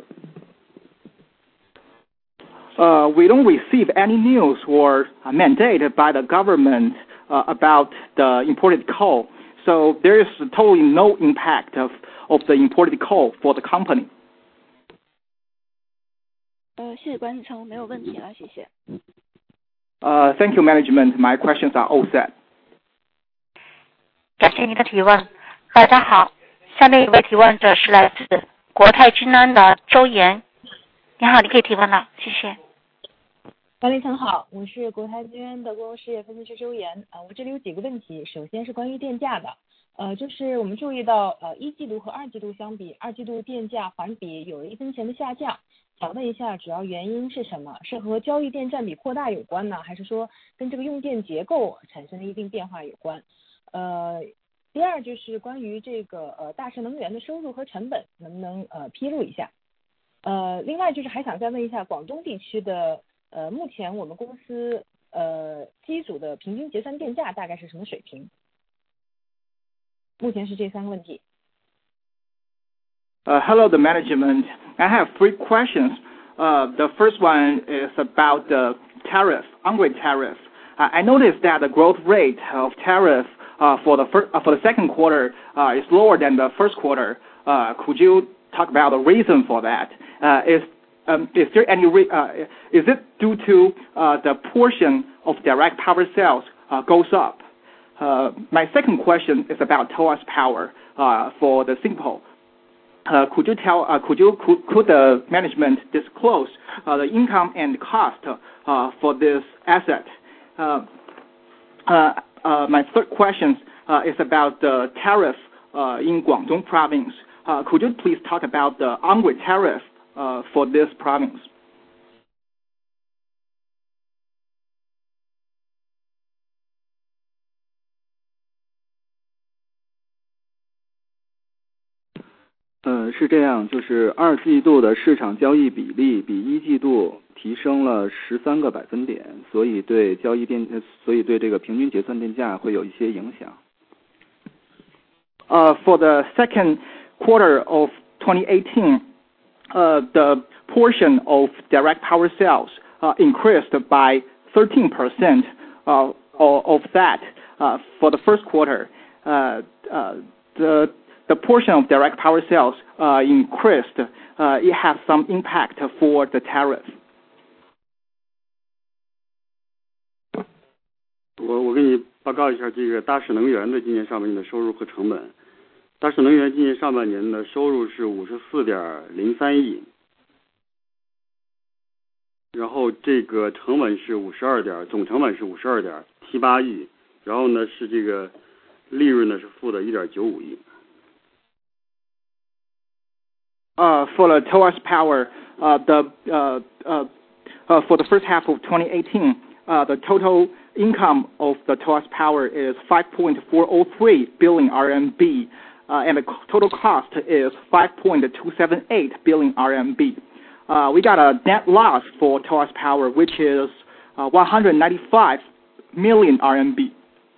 We don't receive any news or mandate by the government about the imported coal, so there is totally no impact of the imported coal for the company. 谢谢管理层，我没有问题了，谢谢。 Thank you, management. My questions are all set. 感谢您的提问。大家好，下面一位提问者是来自国泰君安的周岩。你好，你可以提问了，谢谢。 管理层好，我是国泰君安的公共事业分析师周岩。我这里有几个问题，首先是关于电价的。就是我们注意到一季度和二季度相比，二季度电价环比有了1分钱的下降，想问一下主要原因是什么？是和交易电占比扩大有关呢，还是说跟这个用电结构产生了一定变化有关？第二就是关于这个大势能源的收入和成本，能不能披露一下？另外就是还想再问一下广东地区的目前我们公司机组的平均结算电价大概是什么水平？目前是这3个问题。 Hello, the management. I have 3 questions. The first one is about the tariff, on-grid tariff. I noticed that the growth rate of tariff for the second quarter is lower than the first quarter. Could you talk about the reason for that? Is there any is it due to the portion of direct power sales goes up? My second question is about Tuas Power for the Singapore. Could the management disclose the income and cost for this asset? My third question is about the tariff in Guangdong province. Could you please talk about the on-grid tariff for this province? 是这样，就是二季度的市场交易比例比一季度提升了13个百分点，所以对这个平均结算电价会有一些影响。 For the second quarter of 2018, the portion of direct power sales increased by 13% of that for the first quarter. the portion of direct power sales increased, it has some impact for the tariff. 我给你报告一下这个大势能源的今年上半年的收入和成本。大势能源今年上半年的收入是54.03亿，然后这个成本是总成本是52.78亿，然后呢是这个利润呢是负的1.95亿。 For the Tuas Power, for the first half of 2018, the total income of the Tuas Power is 5.403 billion RMB, and the total cost is 5.278 billion RMB. We got a net loss for Tuas Power, which is 195 million RMB.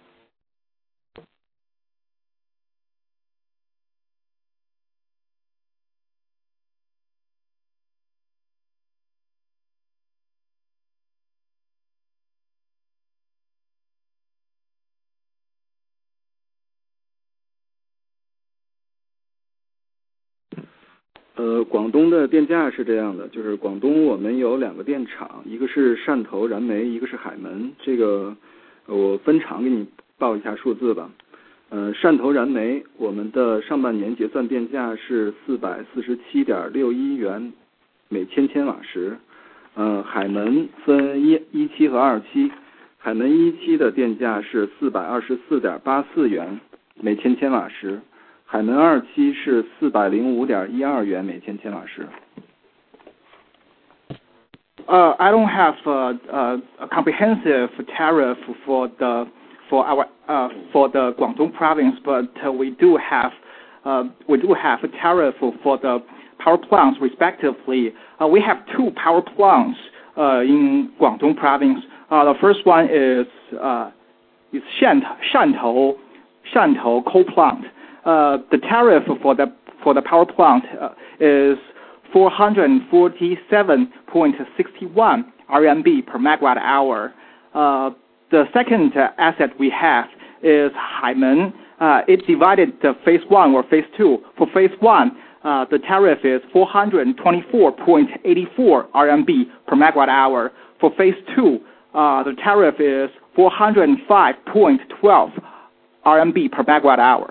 广东的电价是这样的，就是广东我们有2个电厂，一个是汕头燃煤，一个是海门。这个我分厂给你报一下数字吧。汕头燃煤我们的上半年结算电价是447.61元每千瓦时。海门分一期和2期，海门1期的电价是424.84元每千瓦时。海门2期是405.12元每千瓦时。 I don't have a comprehensive tariff for the Guangdong province, but we do have a tariff for the power plants respectively. We have 2 power plants in Guangdong province. The first one is Shantou coal plant. The tariff for the power plant is 447.61 RMB per megawatt hour. The second asset we have is Haimen. It divided the phase 1 or phase 2. For phase 1, the tariff is 424.84 RMB per megawatt hour. For phase 2, the tariff is 405.12 RMB per megawatt hour.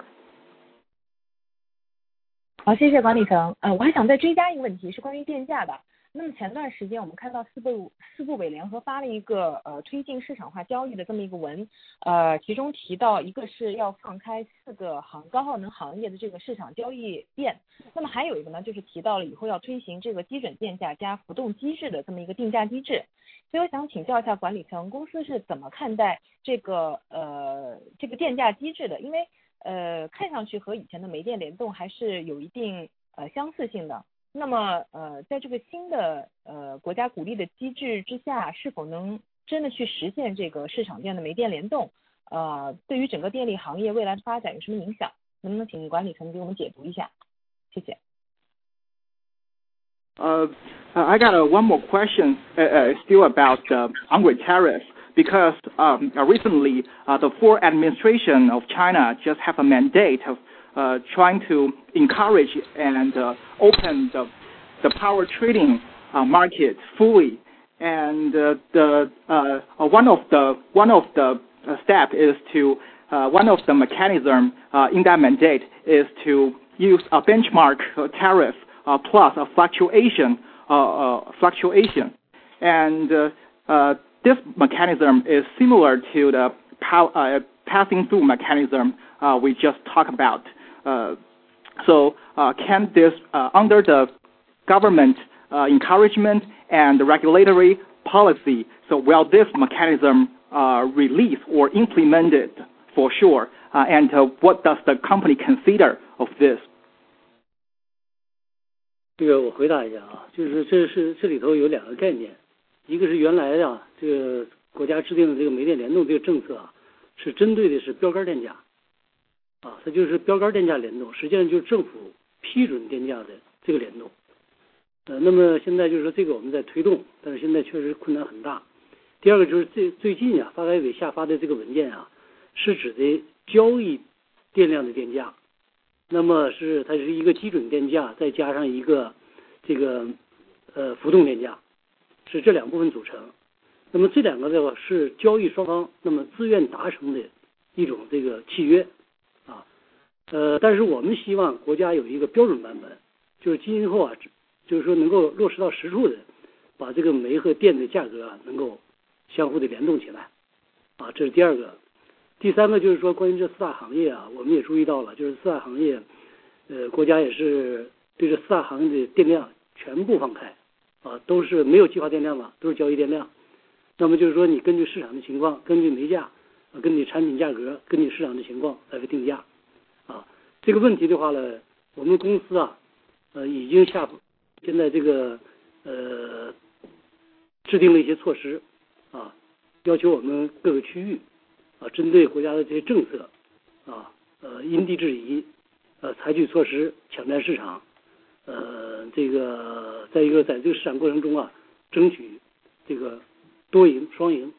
好，谢谢管理层。我还想再追加一个问题，是关于电价的。那么前段时间我们看到四部委联合发了一个推进市场化交易的这么一个文，其中提到一个是要放开4个高耗能行业的这个市场交易店，那么还有一个呢就是提到了以后要推行这个基准电价加浮动机制的这么一个定价机制。所以我想请教一下管理层，公司是怎么看待这个电价机制的？因为看上去和以前的煤电联动还是有一定相似性的。那么在这个新的国家鼓励的机制之下，是否能真的去实现这个市场电的煤电联动？对于整个电力行业未来的发展有什么影响？能不能请管理层给我们解读一下？谢谢。 I got one more question still about the on-grid tariff. Because recently the foreign administration of China just have a mandate of trying to encourage and open the power trading market fully, and one of the step is to one of the mechanism in that mandate is to use a benchmark tariff plus a fluctuation, and this mechanism is similar to the passing through mechanism we just talked about. So can this, under the government encouragement and the regulatory policy, so will this mechanism release or implemented for sure? And what does the company consider of this? 这个我回答一下啊，就是这里头有2个概念。一个是原来啊，这个国家制定的这个煤电联动这个政策啊，是针对的是标杆电价，啊，它就是标杆电价联动，实际上就是政府批准电价的这个联动。那么现在就是说这个我们在推动，但是现在确实困难很大。第二个就是最近啊，发改委下发的这个文件啊，是指的交易电量的电价，那么它是一个基准电价，再加上一个这个浮动电价，是这两部分组成。那么这两个的话是交易双方那么自愿达成的一种这个契约啊，但是我们希望国家有一个标准版本，就是今后啊，就是说能够落实到实处的，把这个煤和电的价格啊能够相互的联动起来啊，这是第二个。第三个就是说关于这四大行业啊，我们也注意到了，就是四大行业，国家也是对这四大行业的电量全部放开啊，都是没有计划电量了，都是交易电量。那么就是说，你根据市场的情况，根据煤价，根据产品价格，根据市场的情况来定价，啊，这个问题的话呢，我们公司啊，已经现在这个制定了一些措施，啊，要求我们各个区域，啊，针对国家的这些政策，啊，因地制宜，采取措施抢占市场，这个在这个市场过程中啊，争取这个多赢双赢。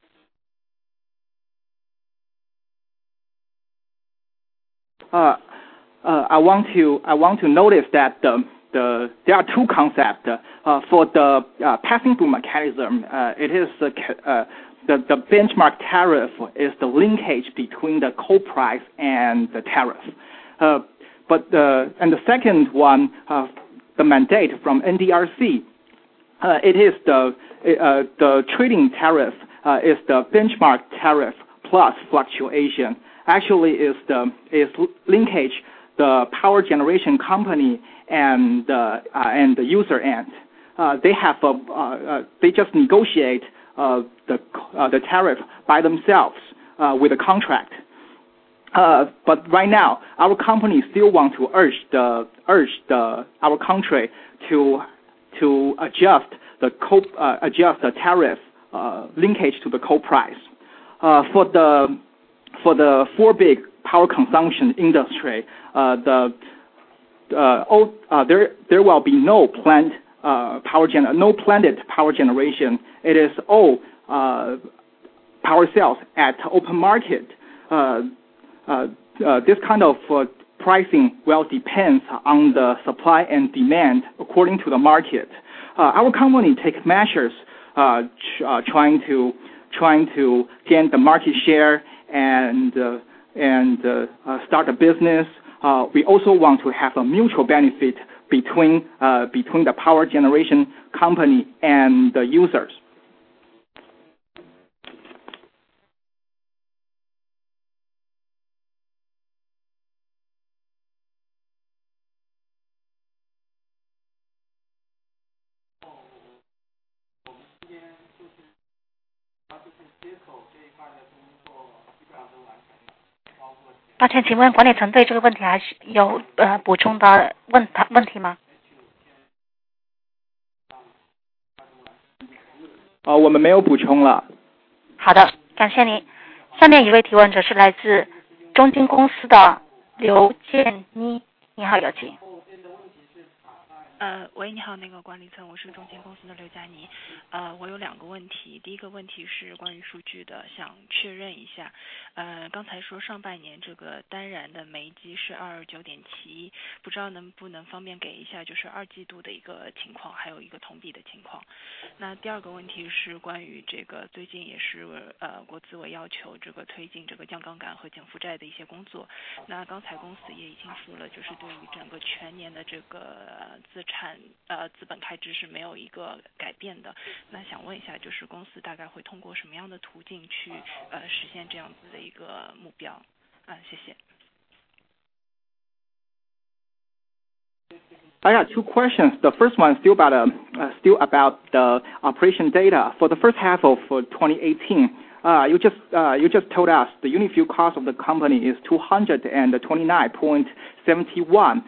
I want to notice that there are two concepts for the passing through mechanism. It is the benchmark tariff is the linkage between the coal price and the tariff. But the second one, the mandate from NDRC, it is the trading tariff is the benchmark tariff plus fluctuation. Actually, is linkage the power generation company and the user end. They just negotiate the tariff by themselves with a contract. But right now, our company still want to urge our country to adjust the tariff linkage to the coal price. For the four big power consumption industry, there will be no planned power generation. It is all power sales at open market. This kind of pricing will depends on the supply and demand according to the market. Our company takes measures trying to gain the market share and start a business. We also want to have a mutual benefit between the power generation company and the users. 抱歉，请问管理层对这个问题还是有补充的问题吗？ 我们没有补充了。 好的，感谢您。下面一位提问者是来自中金公司的刘建妮，你好，有请。 喂，你好，那个管理层，我是中金公司的刘佳妮。我有两个问题，第一个问题是关于数据的，想确认一下。刚才说上半年这个单燃的煤机是229.71，不知道能不能方便给一下就是二季度的一个情况，还有一个同比的情况。那第二个问题是关于这个最近也是国资委要求这个推进这个降杠杆和减负债的一些工作。那刚才公司也已经说了，就是对于整个全年的这个资本开支是没有一个改变的。那想问一下，就是公司大概会通过什么样的途径去实现这样子的一个目标？谢谢。 I got two questions. The first one is still about the operation data. For the first half of 2018, you just told us the unit fuel cost of the company is 229.71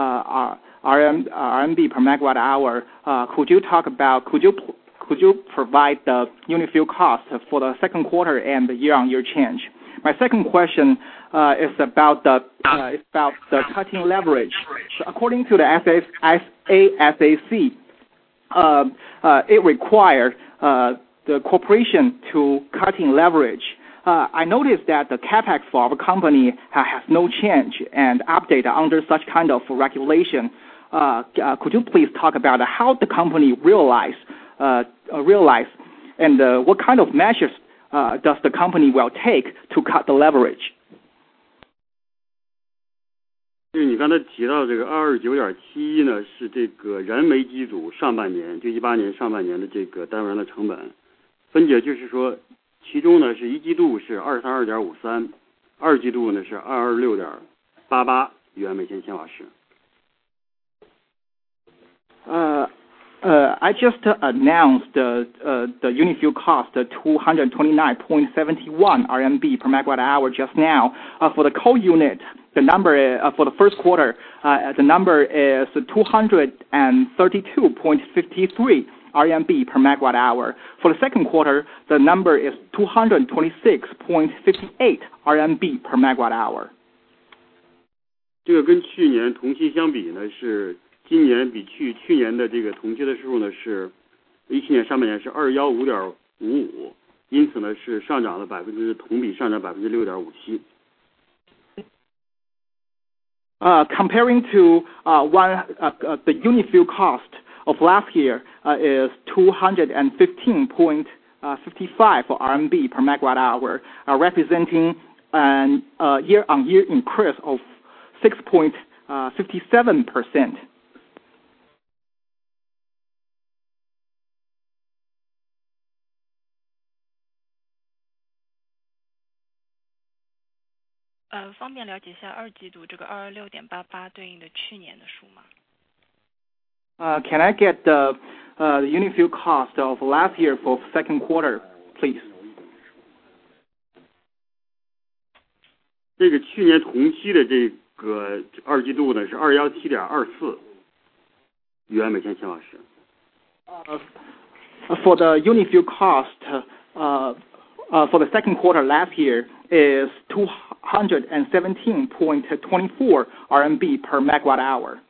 RMB per megawatt hour. Could you provide the unit fuel cost for the second quarter and the year-on-year change? My second question is about the cutting leverage. So according to the ASAC, it required the corporation to cutting leverage. I noticed that the capex for our company has no change and update under such kind of regulation. Could you please talk about how the company realize and what kind of measures does the company will take to cut the leverage? 就是你刚才提到这个229.71呢，是这个燃煤机组上半年，就18年上半年的这个单位燃的成本分解，就是说，其中呢是一季度是232.53，二季度呢是226.88元每千千瓦时。 I just announced the unit fuel cost 229.71 RMB per megawatt hour just now. For the coal unit, the number for the first quarter, the number is 232.53 RMB per megawatt hour. For the second quarter, the number is 226.58 RMB per megawatt hour. 这个跟去年同期相比呢是。今年比去年的这个同期的数呢是17年上半年是215.55，因此呢是上涨了同比上涨6.57%。 Comparing to the unit fuel cost of last year is 215.55 RMB per megawatt hour, representing an year-on-year increase of 6.57%. 方便了解一下二季度这个226.88对应的去年的数吗 ？Can I get the unit fuel cost of last year for second quarter, please? 这个去年同期的这个二季度呢是217.24元每千千瓦时。 For the unit fuel cost, for the second quarter last year is 217.24 RMB per megawatt hour.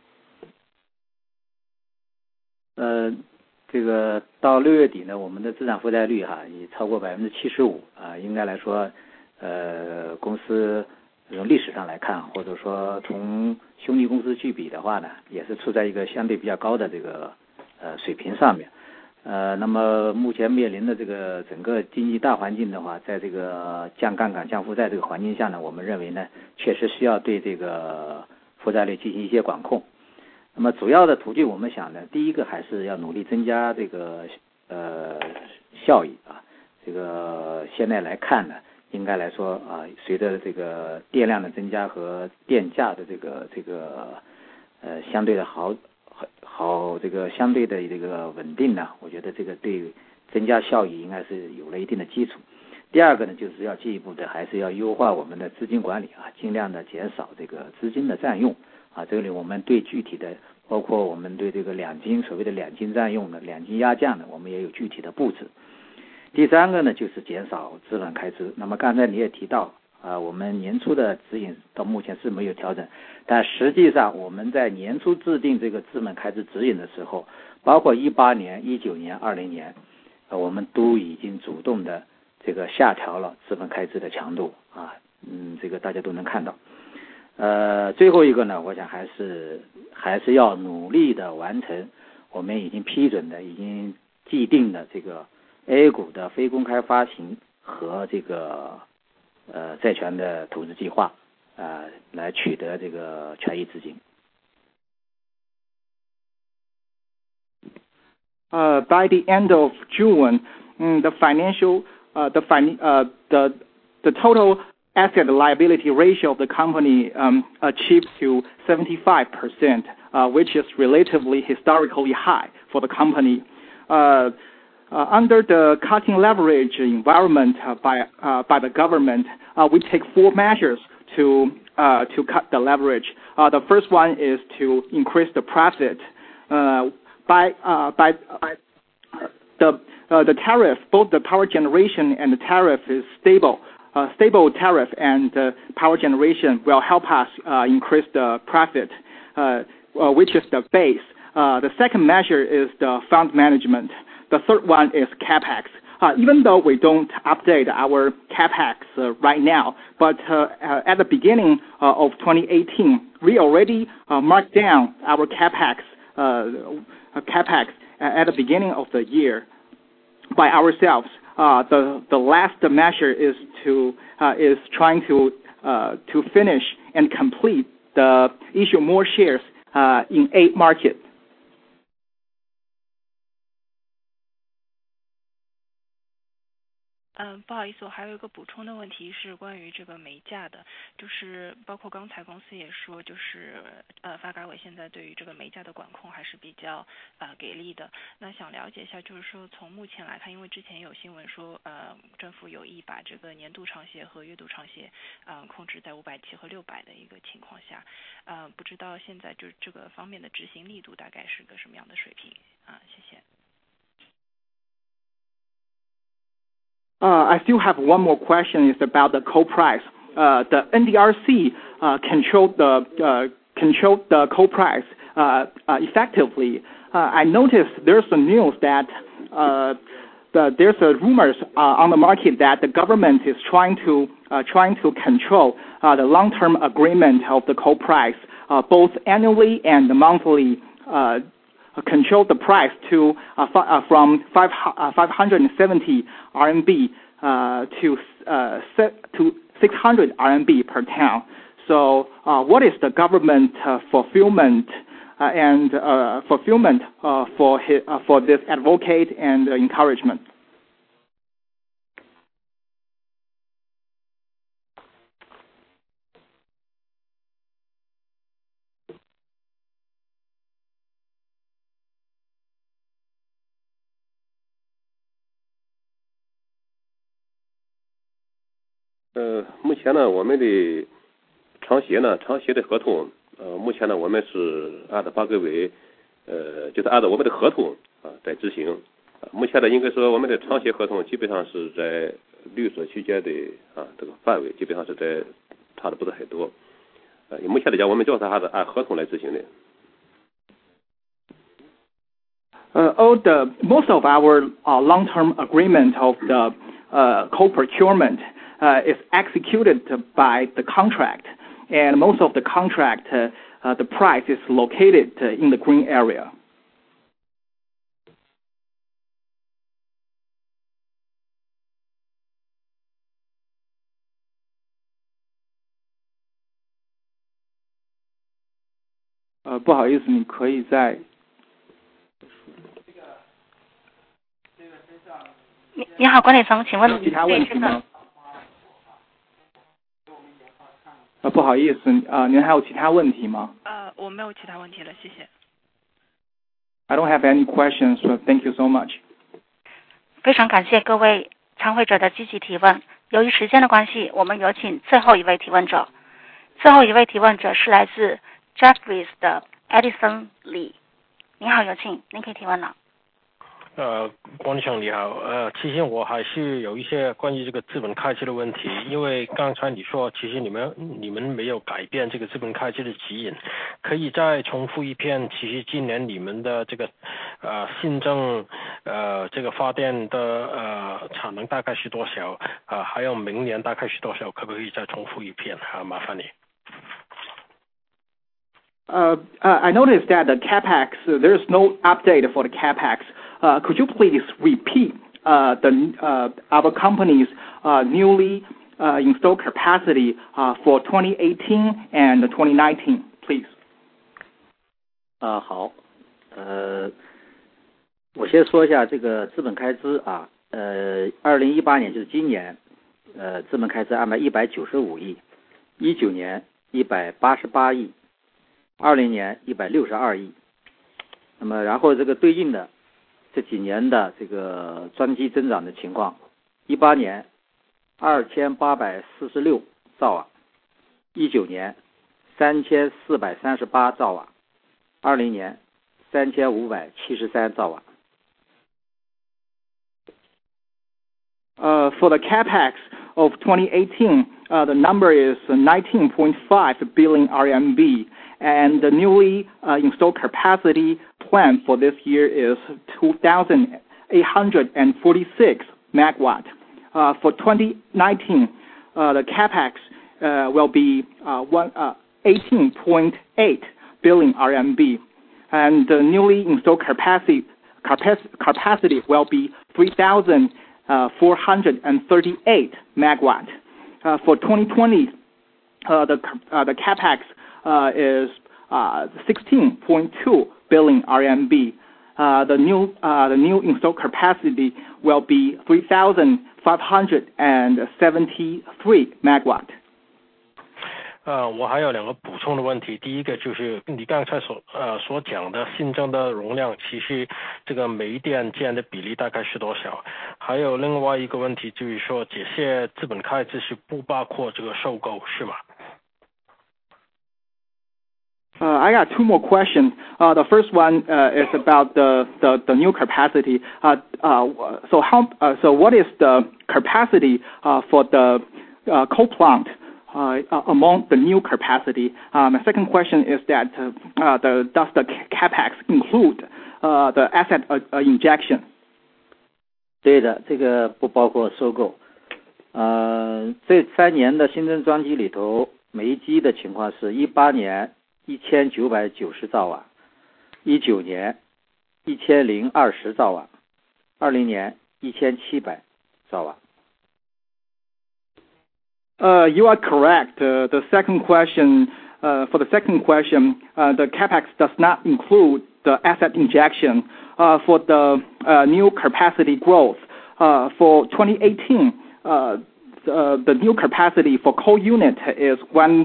这个到6月底呢，我们的资产负债率已超过75%应该来说，公司从历史上来看，或者说从兄弟公司去比的话呢，也是处在一个相对比较高的这个水平上面。那么目前面临的这个整个经济大环境的话，在这个降杠杆、降负债这个环境下呢，我们认为呢，确实需要对这个负债率进行一些管控。那么主要的途径，我们想呢，第一个还是要努力增加这个效益这个现在来看呢，应该来说随着这个电量的增加和电价的这个相对的好这个相对的这个稳定呢，我觉得这个对增加效益应该是有了一定的基础。第二个呢，就是要进一步的还是要优化我们的资金管理尽量的减少这个资金的占用这里我们对具体的包括我们对这个所谓的两金占用的两金压降的，我们也有具体的布置。第三个呢，就是减少资本开支。那么刚才你也提到我们年初的指引到目前是没有调整，但实际上我们在年初制定这个资本开支指引的时候，包括18年、19年、20年，我们都已经主动的这个下调了资本开支的强度这个大家都能看到。最后一个呢，我想还是要努力的完成我们已经批准的、已经既定的这个 A 股的非公开发行和这个债权的投资计划来取得这个权益资金。 By the end of June, the total asset liability ratio of the company achieved to 75%, which is relatively historically high for the company. Under the cutting leverage environment by the government, we take 4 measures to cut the leverage. The first one is to increase the profit by the tariff. Both the power generation and the tariff is stable. Stable tariff and power generation will help us increase the profit, which is the base. The second measure is the fund management. The third one is capex. even though we don't update our capex right now, but at the beginning of 2018, we already marked down our capex at the beginning of the year by ourselves. The last measure is trying to finish and complete the issue more shares in 8 markets. 不好意思，我还有一个补充的问题是关于这个煤价的，就是包括刚才公司也说，就是发改委现在对于这个煤价的管控还是比较给力的。那想了解一下，就是说从目前来看，因为之前有新闻说政府有意把这个年度长协和月度长协控制在570和600的一个情况下，不知道现在就这个方面的执行力度大概是个什么样的水平谢谢。 I still have one more question. It's about the coal price. The NDRC controlled the coal price effectively. I noticed there's some news that there's rumors on the market that the government is trying to control the long-term agreement of the coal price, both annually and monthly. Control the price to from 570 RMB to 600 RMB per ton. So, what is the government fulfillment for this advocate and encouragement? 目前呢，我们的长协的合同，目前呢，我们是按照发改委，就是按照我们的合同在执行。目前呢，应该说我们的长协合同基本上是在绿色区间的这个范围，基本上是在差的不是很多。目前来讲，我们主要是还是按合同来执行的。 most of our long-term agreement of the coal procurement is executed by the contract, and most of the contract, the price is located in the green area. Uh, 不好意思，你可以在。 你好，管理层，请问其他问题吗？不好意思，您还有其他问题吗？ 我没有其他问题了，谢谢。 I don't have any questions, so thank you so much. 非常感谢各位参会者的积极提问。由于时间的关系，我们有请最后一位提问者。最后一位提问者是来自 Jefferies 的 Edison Lee。您好，有请，您可以提问了。 管理层你好，其实我还是有一些关于这个资本开支的问题，因为刚才你说其实你们没有改变这个资本开支的指引，可以再重复一遍，其实今年你们的这个新增这个发电的产能大概是多少，还有明年大概是多少，可不可以再重复一遍麻烦你。 I noticed that the capex, there is no update for the capex. Could you please repeat our company's newly installed capacity for 2018 and 2019, please? 好，我先说一下这个资本开支2018年就是今年，资本开支安排195亿，19年188亿。 20年162亿，那么然后这个对应的这几年的这个专机增长的情况，18年2846兆瓦，19年3438兆瓦，20年3573兆瓦。 For the capex of 2018, the number is 19.5 billion RMB. And the newly installed capacity plan for this year is 2,846 megawatt. For 2019, the capex will be 18.8 billion RMB, and the newly installed capacity will be 3,438 megawatt. For 2020, the capex is 16.2 billion RMB. The new installed capacity will be 3,573 megawatt. 我还有2个补充的问题。第一个就是你刚才所讲的新增的容量，其实这个煤电占的比例大概是多少？还有另外一个问题就是说，这些资本开支是不包括这个收购，是吗 ？I got 2 more questions. The first one is about the new capacity. So what is the capacity for the coal plant among the new capacity? My second question is that does the capex include the asset injection? 对的，这个不包括收购。这3年的新增装机里头，煤机的情况是18年1990兆瓦，19年1020兆瓦，20年1700兆瓦。 You are correct. The second question, for the second question, the capex does not include the asset injection. For the new capacity growth, for 2018, the new capacity for coal unit is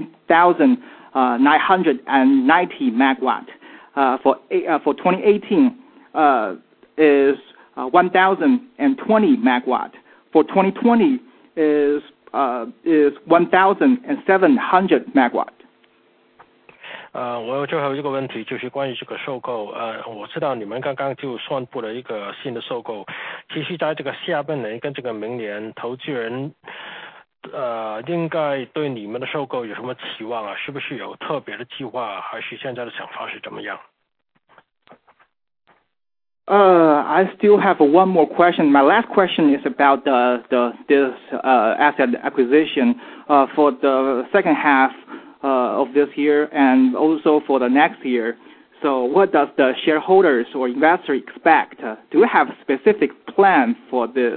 1,990 megawatt. For 2018, is 1,020 megawatt. For 2020 is 1,700 megawatt. 我有最后一个问题，就是关于这个收购。我知道你们刚刚就宣布了一个新的收购，其实在这个下半年跟这个明年，投资人应该对你们的收购有什么期望啊？是不是有特别的计划，还是现在的想法是怎么样 ？I still have 1 more question. My last question is about this asset acquisition for the second half of this year and also for the next year. So what does the shareholders or investor expect? Do you have a specific plan for this?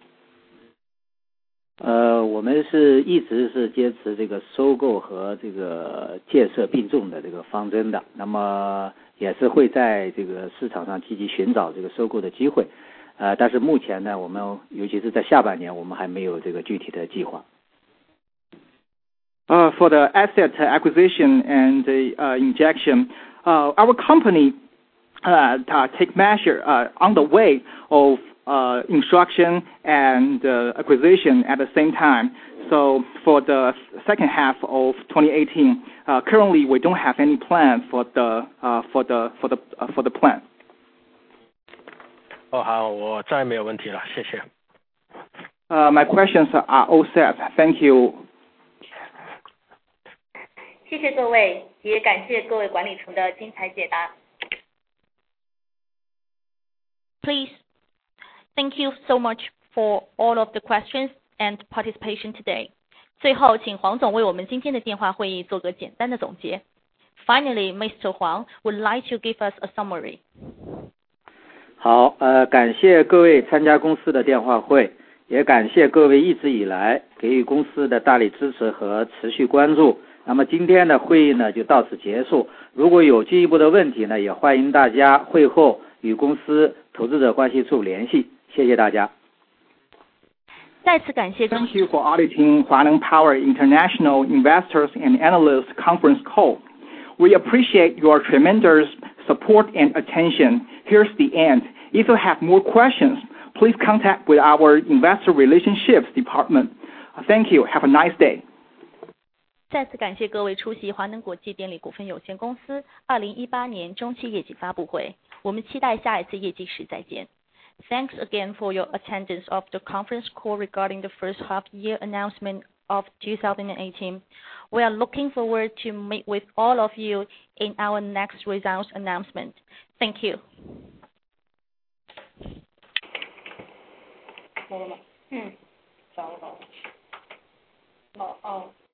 我们是一直是坚持这个收购和这个建设并重的这个方针的，那么也是会在这个市场上积极寻找这个收购的机会，但是目前呢，我们尤其是在下半年，我们还没有这个具体的计划。 For the asset acquisition and the injection, our company take measure on the way of instruction and acquisition at the same time. So for the second half of 2018, currently we don't have any plan for the plan. 好，我再没有问题了，谢谢。 My questions are all set. Thank you. 谢谢各位，也感谢各位管理层的精彩解答。Please, thank you so much for all of the questions and participation today. 最后，请黄总为我们今天的电话会议做个简单的总结。Finally, Mr. Huang would like to give us a summary. 好，感谢各位参加公司的电话会，也感谢各位一直以来给予公司的大力支持和持续关注。那么今天的会议呢就到此结束，如果有进一步的问题呢，也欢迎大家会后与公司投资者关系处联系。谢谢大家。 再次感谢。 Thank you for auditing Huaneng Power International Investors and Analysts Conference Call. We appreciate your tremendous support and attention. Here's the end. If you have more questions, please contact with our Investor Relationships Department. Thank you. Have a nice day. 再次感谢各位出席华能国际电力股份有限公司2018年中期业绩发布会，我们期待下一次业绩时再见。Thanks again for your attendance of the conference call regarding the first half year announcement of 2018. We are looking forward to meet with all of you in our next results announcement. Thank you. 说了吗？糟糕。哦。